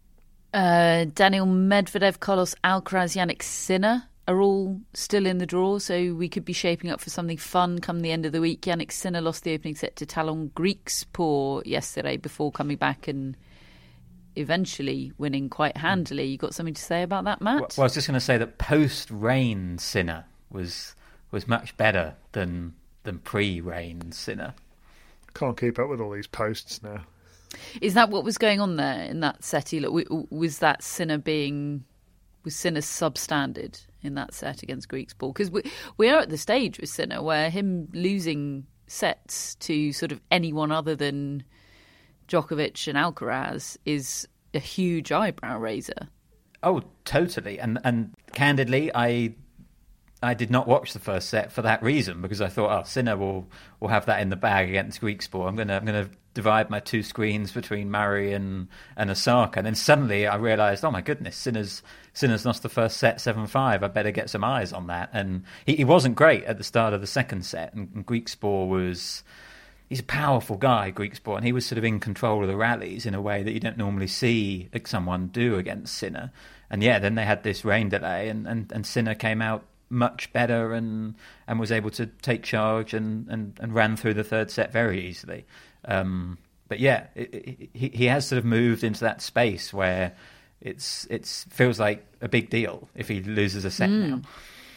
Uh, Daniel Medvedev, Carlos Alcaraz, Yannick Sinner are all still in the draw, so we could be shaping up for something fun come the end of the week. Yannick Sinner lost the opening set to Talon Griekspoor yesterday before coming back and eventually winning quite handily. You got something to say about that, Matt? Well, I was just going to say that post-rain Sinner was was much better than than pre-rain Sinner. Can't keep up with all these posts now. Is that what was going on there in that set? He, look, was that Sinner being was Sinner substandard in that set against Griekspoor? Because we we are at the stage with Sinner where him losing sets to sort of anyone other than Djokovic and Alcaraz is a huge eyebrow raiser. Oh, totally. And and candidly, I I did not watch the first set for that reason, because I thought, oh, Sinner will will have that in the bag against Griekspoor. I'm gonna I'm gonna divide my two screens between Murray and and Osaka. And then suddenly I realised, oh my goodness, Sinner's Sinner's lost the first set seven five. I better get some eyes on that. And he, he wasn't great at the start of the second set, and, and Griekspoor was. He's a powerful guy, Griekspoor, and he was sort of in control of the rallies in a way that you don't normally see someone do against Sinner. And yeah, then they had this rain delay, and, and, and Sinner came out much better and and was able to take charge and, and, and ran through the third set very easily. Um, but yeah, it, it, he, he has sort of moved into that space where it's it's feels like a big deal if he loses a set mm. now.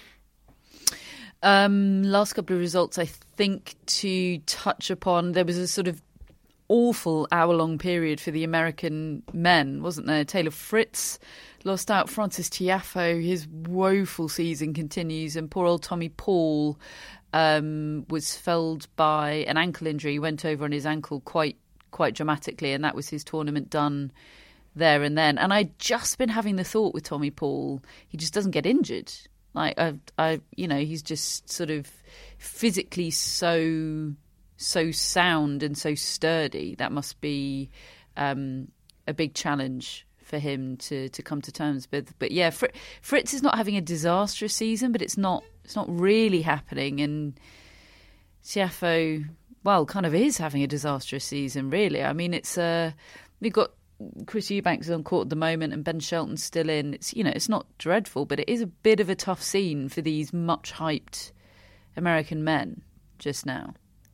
Um, last couple of results, I think, to touch upon. There was a sort of awful hour-long period for the American men, wasn't there? Taylor Fritz lost out. Francis Tiafoe, his woeful season continues. And poor old Tommy Paul um, was felled by an ankle injury. He went over on his ankle quite quite dramatically, and that was his tournament done there and then. And I'd just been having the thought with Tommy Paul, he just doesn't get injured. Like I, I, you know, he's just sort of physically so, so sound and so sturdy. That must be um, a big challenge for him to, to come to terms with. But yeah, Fr- Fritz is not having a disastrous season, but it's not it's not really happening. And Tiafoe, well, kind of is having a disastrous season, really. I mean, it's uh, we've got. Chris Eubanks is on court at the moment and Ben Shelton's still in. It's, you know, it's not dreadful, but it is a bit of a tough scene for these much hyped American men just now.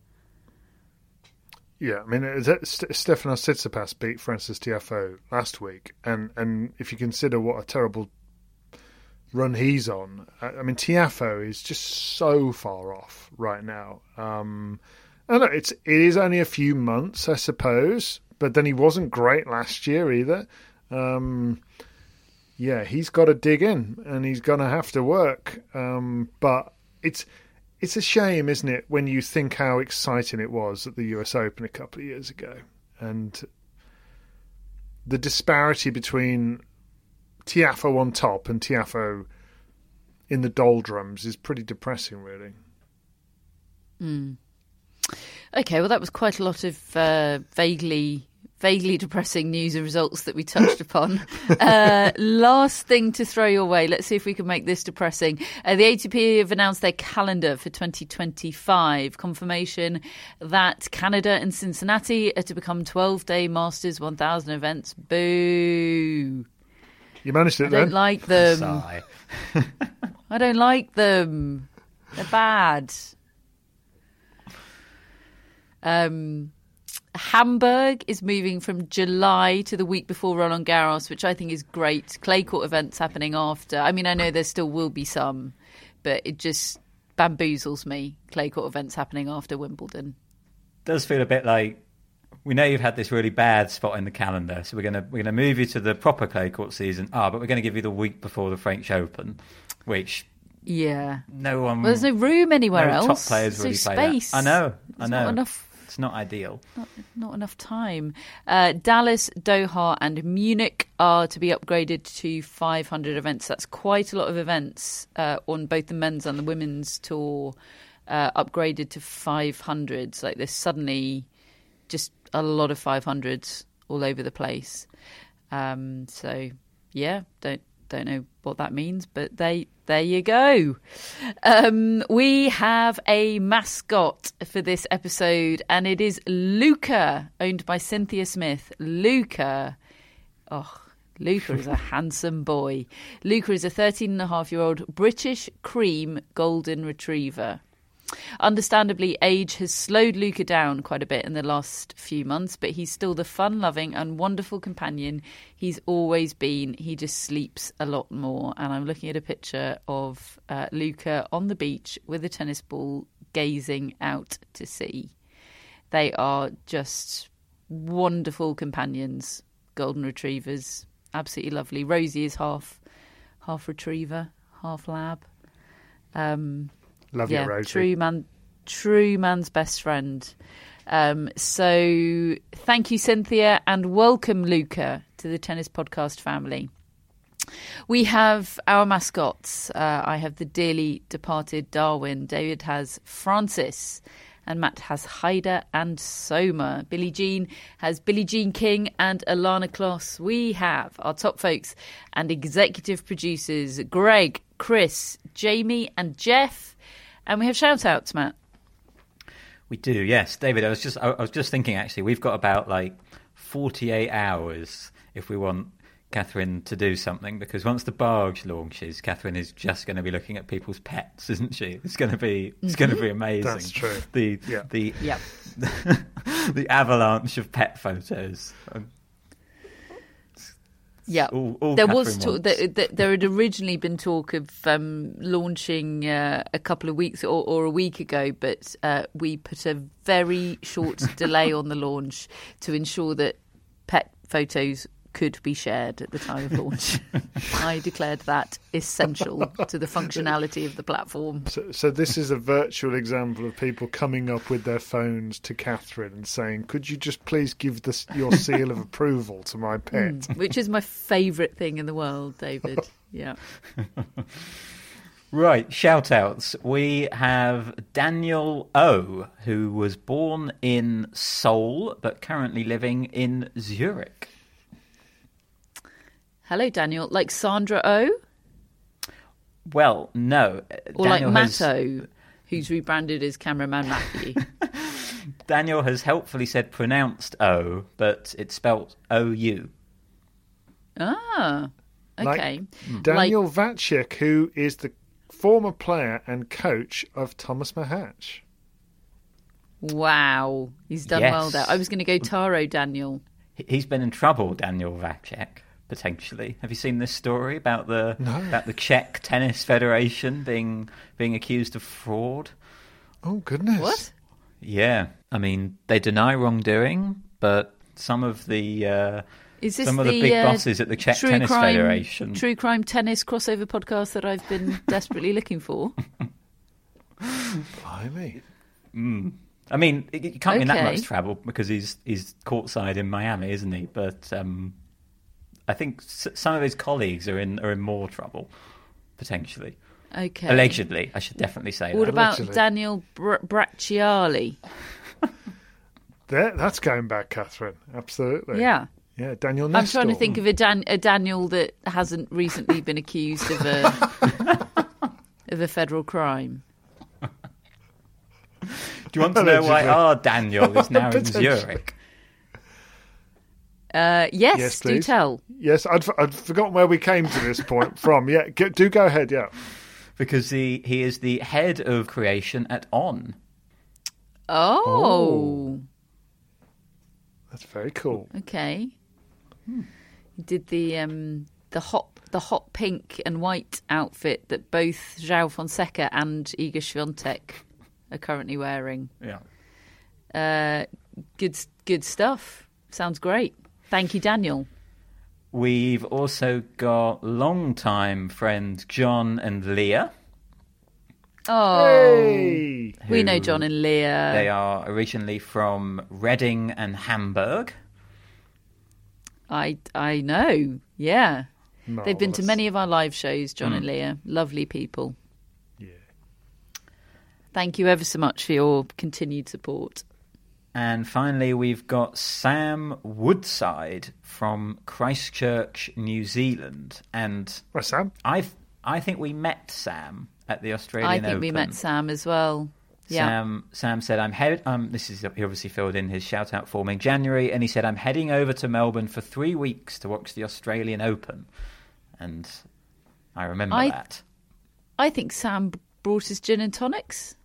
Yeah, I mean, Stefanos Tsitsipas beat Francis Tiafoe last week, and, and if you consider what a terrible run he's on, I mean, Tiafoe is just so far off right now. Um, I know it's it is only a few months, I suppose. But then he wasn't great last year either. Um, yeah, he's got to dig in and he's going to have to work. Um, but it's it's a shame, isn't it, when you think how exciting it was at the U S Open a couple of years ago. And the disparity between Tiafoe on top and Tiafoe in the doldrums is pretty depressing, really. Mm. Okay, well, that was quite a lot of uh, vaguely vaguely depressing news and results that we touched upon. Uh, last thing to throw your way. Let's see if we can make this depressing. Uh, the A T P have announced their calendar for twenty twenty-five. Confirmation that Canada and Cincinnati are to become twelve-day Masters one thousand events. Boo. You managed it I then. don't like them. Sigh. I don't like them. They're bad. Um, Hamburg is moving from July to the week before Roland Garros, which I think is great. Clay court events happening after. I mean, I know there still will be some, but it just bamboozles me. Clay court events happening after Wimbledon. Does feel a bit like we know you've had this really bad spot in the calendar, so we're gonna we're gonna move you to the proper clay court season. Ah, but we're going to give you the week before the French Open, which yeah, no one. Well, there's no room anywhere no else. Top players really no play space. that. I know. There's I know. Not enough. It's not ideal. Not, not enough time. Uh, Dallas, Doha, and Munich are to be upgraded to five hundred events. That's quite a lot of events uh, on both the men's and the women's tour. Uh, upgraded to five hundreds. Like there's suddenly just a lot of five hundreds all over the place. Um, so yeah, don't don't know what that means, but they there you go. Um, we have a mascot for this episode, and it is Luca, owned by Cynthia Smith. Luca, oh, Luca is a handsome boy. Luca is a thirteen and a half year old British cream golden retriever. Understandably, age has slowed Luca down quite a bit in the last few months, but he's still the fun-loving and wonderful companion he's always been. He just sleeps a lot more. And I'm looking at a picture of uh, Luca on the beach with a tennis ball gazing out to sea. They are just wonderful companions, golden retrievers. Absolutely lovely. Rosie is half half retriever, half lab. Um Love yeah, you, Rosie. True man, true man's best friend. Um, so thank you, Cynthia, and welcome, Luca, to the Tennis Podcast family. We have our mascots. Uh, I have the dearly departed Darwin. David has Francis, and Matt has Haida and Soma. Billie Jean has Billie Jean King and Alana Kloss. We have our top folks and executive producers, Greg, Chris, Jamie and Jeff. And we have shout-outs, Matt. We do, yes. David, I was just I, I was just thinking, actually, we've got about, like, forty-eight hours if we want Catherine to do something, because once the barge launches, Catherine is just going to be looking at people's pets, isn't she? It's going to be it's going to be amazing. That's true. The yeah. the yep. the avalanche of pet photos. Yeah, all, all there Catherine was talk, there, there had originally been talk of um, launching uh, a couple of weeks or, or a week ago, but uh, we put a very short delay on the launch to ensure that pet photos could be shared at the time of launch. I declared that essential to the functionality of the platform. So, so this is a virtual example of people coming up with their phones to Catherine and saying, could you just please give this, your seal of approval to my pet? Mm, which is my favourite thing in the world, David. Yeah. Right, shout-outs. We have Daniel O, who was born in Seoul but currently living in Zurich. Hello, Daniel. Like Sandra O? Well, no. Or Daniel like has... Matt O, who's rebranded as cameraman Matthew. Daniel has helpfully said pronounced O, but it's spelt O U. Ah, okay. Like Daniel like... Vacek, who is the former player and coach of Thomas Mahatch. Wow. He's done yes. well there. I was going to go Taro Daniel. He's been in trouble, Daniel Vacek. Potentially, have you seen this story about the no. about the Czech Tennis Federation being being accused of fraud? Oh goodness! What? Yeah, I mean they deny wrongdoing, but some of the uh, Is this some of the, the big uh, bosses at the Czech true Tennis crime, Federation, true crime tennis crossover podcast that I've been desperately looking for. Blimey. Mm. I mean, it, it can't be in that Okay. much trouble because he's he's courtside in Miami, isn't he? But um, I think s- some of his colleagues are in are in more trouble, potentially. Okay. Allegedly, I should definitely say What that. about Allegedly. Daniel Br- Bracciali? There, that's going back, Catherine. Absolutely. Yeah. Yeah, Daniel I'm Nestor. trying to think of a, Dan- a Daniel that hasn't recently been accused of a of a federal crime. Do you want to know why Allegedly. our Daniel is now in Potentially. Zurich? Uh, yes, Yes, do please. tell. Yes, I'd, I'd forgotten where we came to this point from. Yeah, go, do go ahead, yeah. Because he, he is the head of creation at On. Oh, Oh. That's very cool. okay. He did the um, the hot the hot pink and white outfit that both João Fonseca and Iga Swiatek are currently wearing. Yeah. Uh, good, good stuff. Sounds great. Thank you, Daniel. We've also got long-time friends John and Leah. Oh, Hey! we know John and Leah. They are originally from Reading and Hamburg. I I know. Yeah, they've been to Marvellous. many of our live shows. John mm. and Leah, lovely people. Yeah. Thank you ever so much for your continued support. And finally, we've got Sam Woodside from Christchurch, New Zealand. And Where's Sam? I I think we met Sam at the Australian I think Open. we met Sam as well. Yeah. Sam Sam said, I'm head. Um, this is he obviously filled in his shout out for me in January, and he said, I'm heading over to Melbourne for three weeks to watch the Australian Open. And I remember I, that. I think Sam brought us gin and tonics.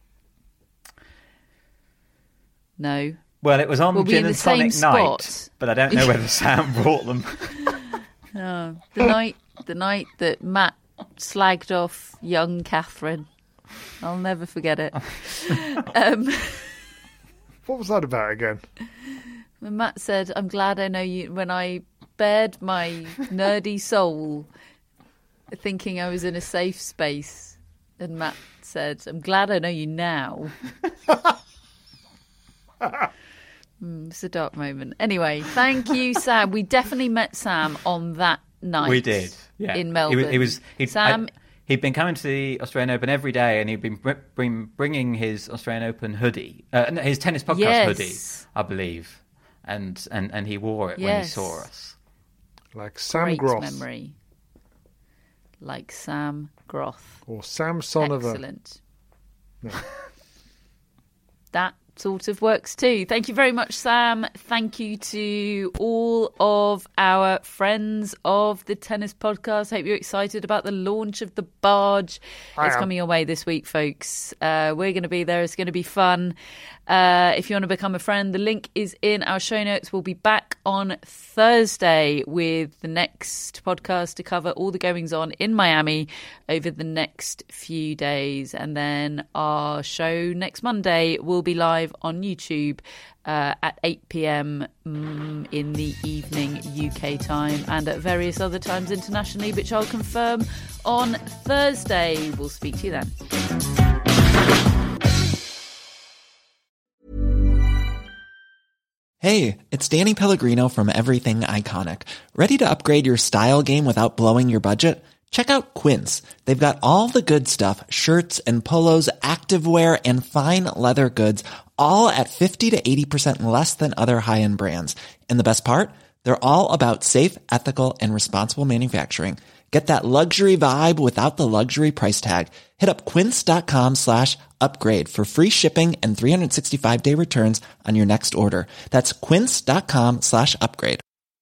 No. Well, it was on Were we Gin in and the same Tonic spot? night, but I don't know whether Sam brought them. No, the night, the night that Matt slagged off young Catherine. I'll never forget it. um, What was that about again? when Matt said, "I'm glad I know you," when I bared my nerdy soul, thinking I was in a safe space, and Matt said, "I'm glad I know you now." Mm, it's a dark moment. Anyway, thank you, Sam. We definitely met Sam on that night. We did, yeah. In Melbourne. He was. He was he'd, Sam. I, he'd been coming to the Australian Open every day, and he'd been br- bring, bringing his Australian Open hoodie, uh, no, his tennis podcast Yes. hoodie, I believe, and and and he wore it Yes. when he saw us. Like Sam Great Groth memory. Like Sam Groth. or Sam Sonover. Excellent. That sort of works too. Thank you very much, Sam. Thank you to all of our friends of the Tennis Podcast. Hope you're excited about the launch of the barge. I it's am. coming your way this week, folks. Uh, we're going to be there. It's going to be fun. Uh, if you want to become a friend, the link is in our show notes. We'll be back on Thursday with the next podcast to cover all the goings on in Miami over the next few days. And then our show next Monday will be live on YouTube uh, at eight p.m. Mm, in the evening U K time, and at various other times internationally, which I'll confirm on Thursday. We'll speak to you then. Hey, it's Danny Pellegrino from Everything Iconic. Ready to upgrade your style game without blowing your budget? Check out Quince. They've got all the good stuff, shirts and polos, activewear, and fine leather goods, all at fifty to eighty percent less than other high-end brands. And the best part? They're all about safe, ethical, and responsible manufacturing. Get that luxury vibe without the luxury price tag. Hit up quince.com slash upgrade for free shipping and three sixty-five day returns on your next order. That's quince.com slash upgrade.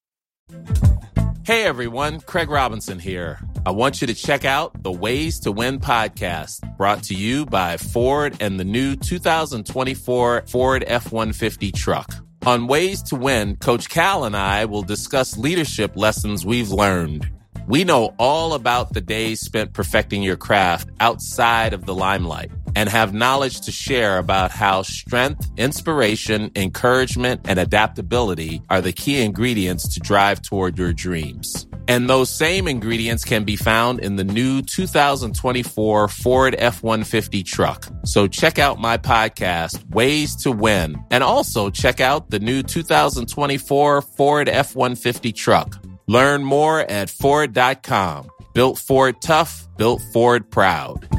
Hey everyone, Craig Robinson here. I want you to check out the Ways to Win podcast, brought to you by Ford and the new two thousand twenty-four Ford F one fifty truck. On Ways to Win, Coach Cal and I will discuss leadership lessons we've learned. We know all about the days spent perfecting your craft outside of the limelight and have knowledge to share about how strength, inspiration, encouragement, and adaptability are the key ingredients to drive toward your dreams. And those same ingredients can be found in the new two thousand twenty-four Ford F one fifty truck. So check out my podcast, Ways to Win, and also check out the new two thousand twenty-four Ford F one fifty truck. Learn more at Ford dot com. Built Ford tough, built Ford proud.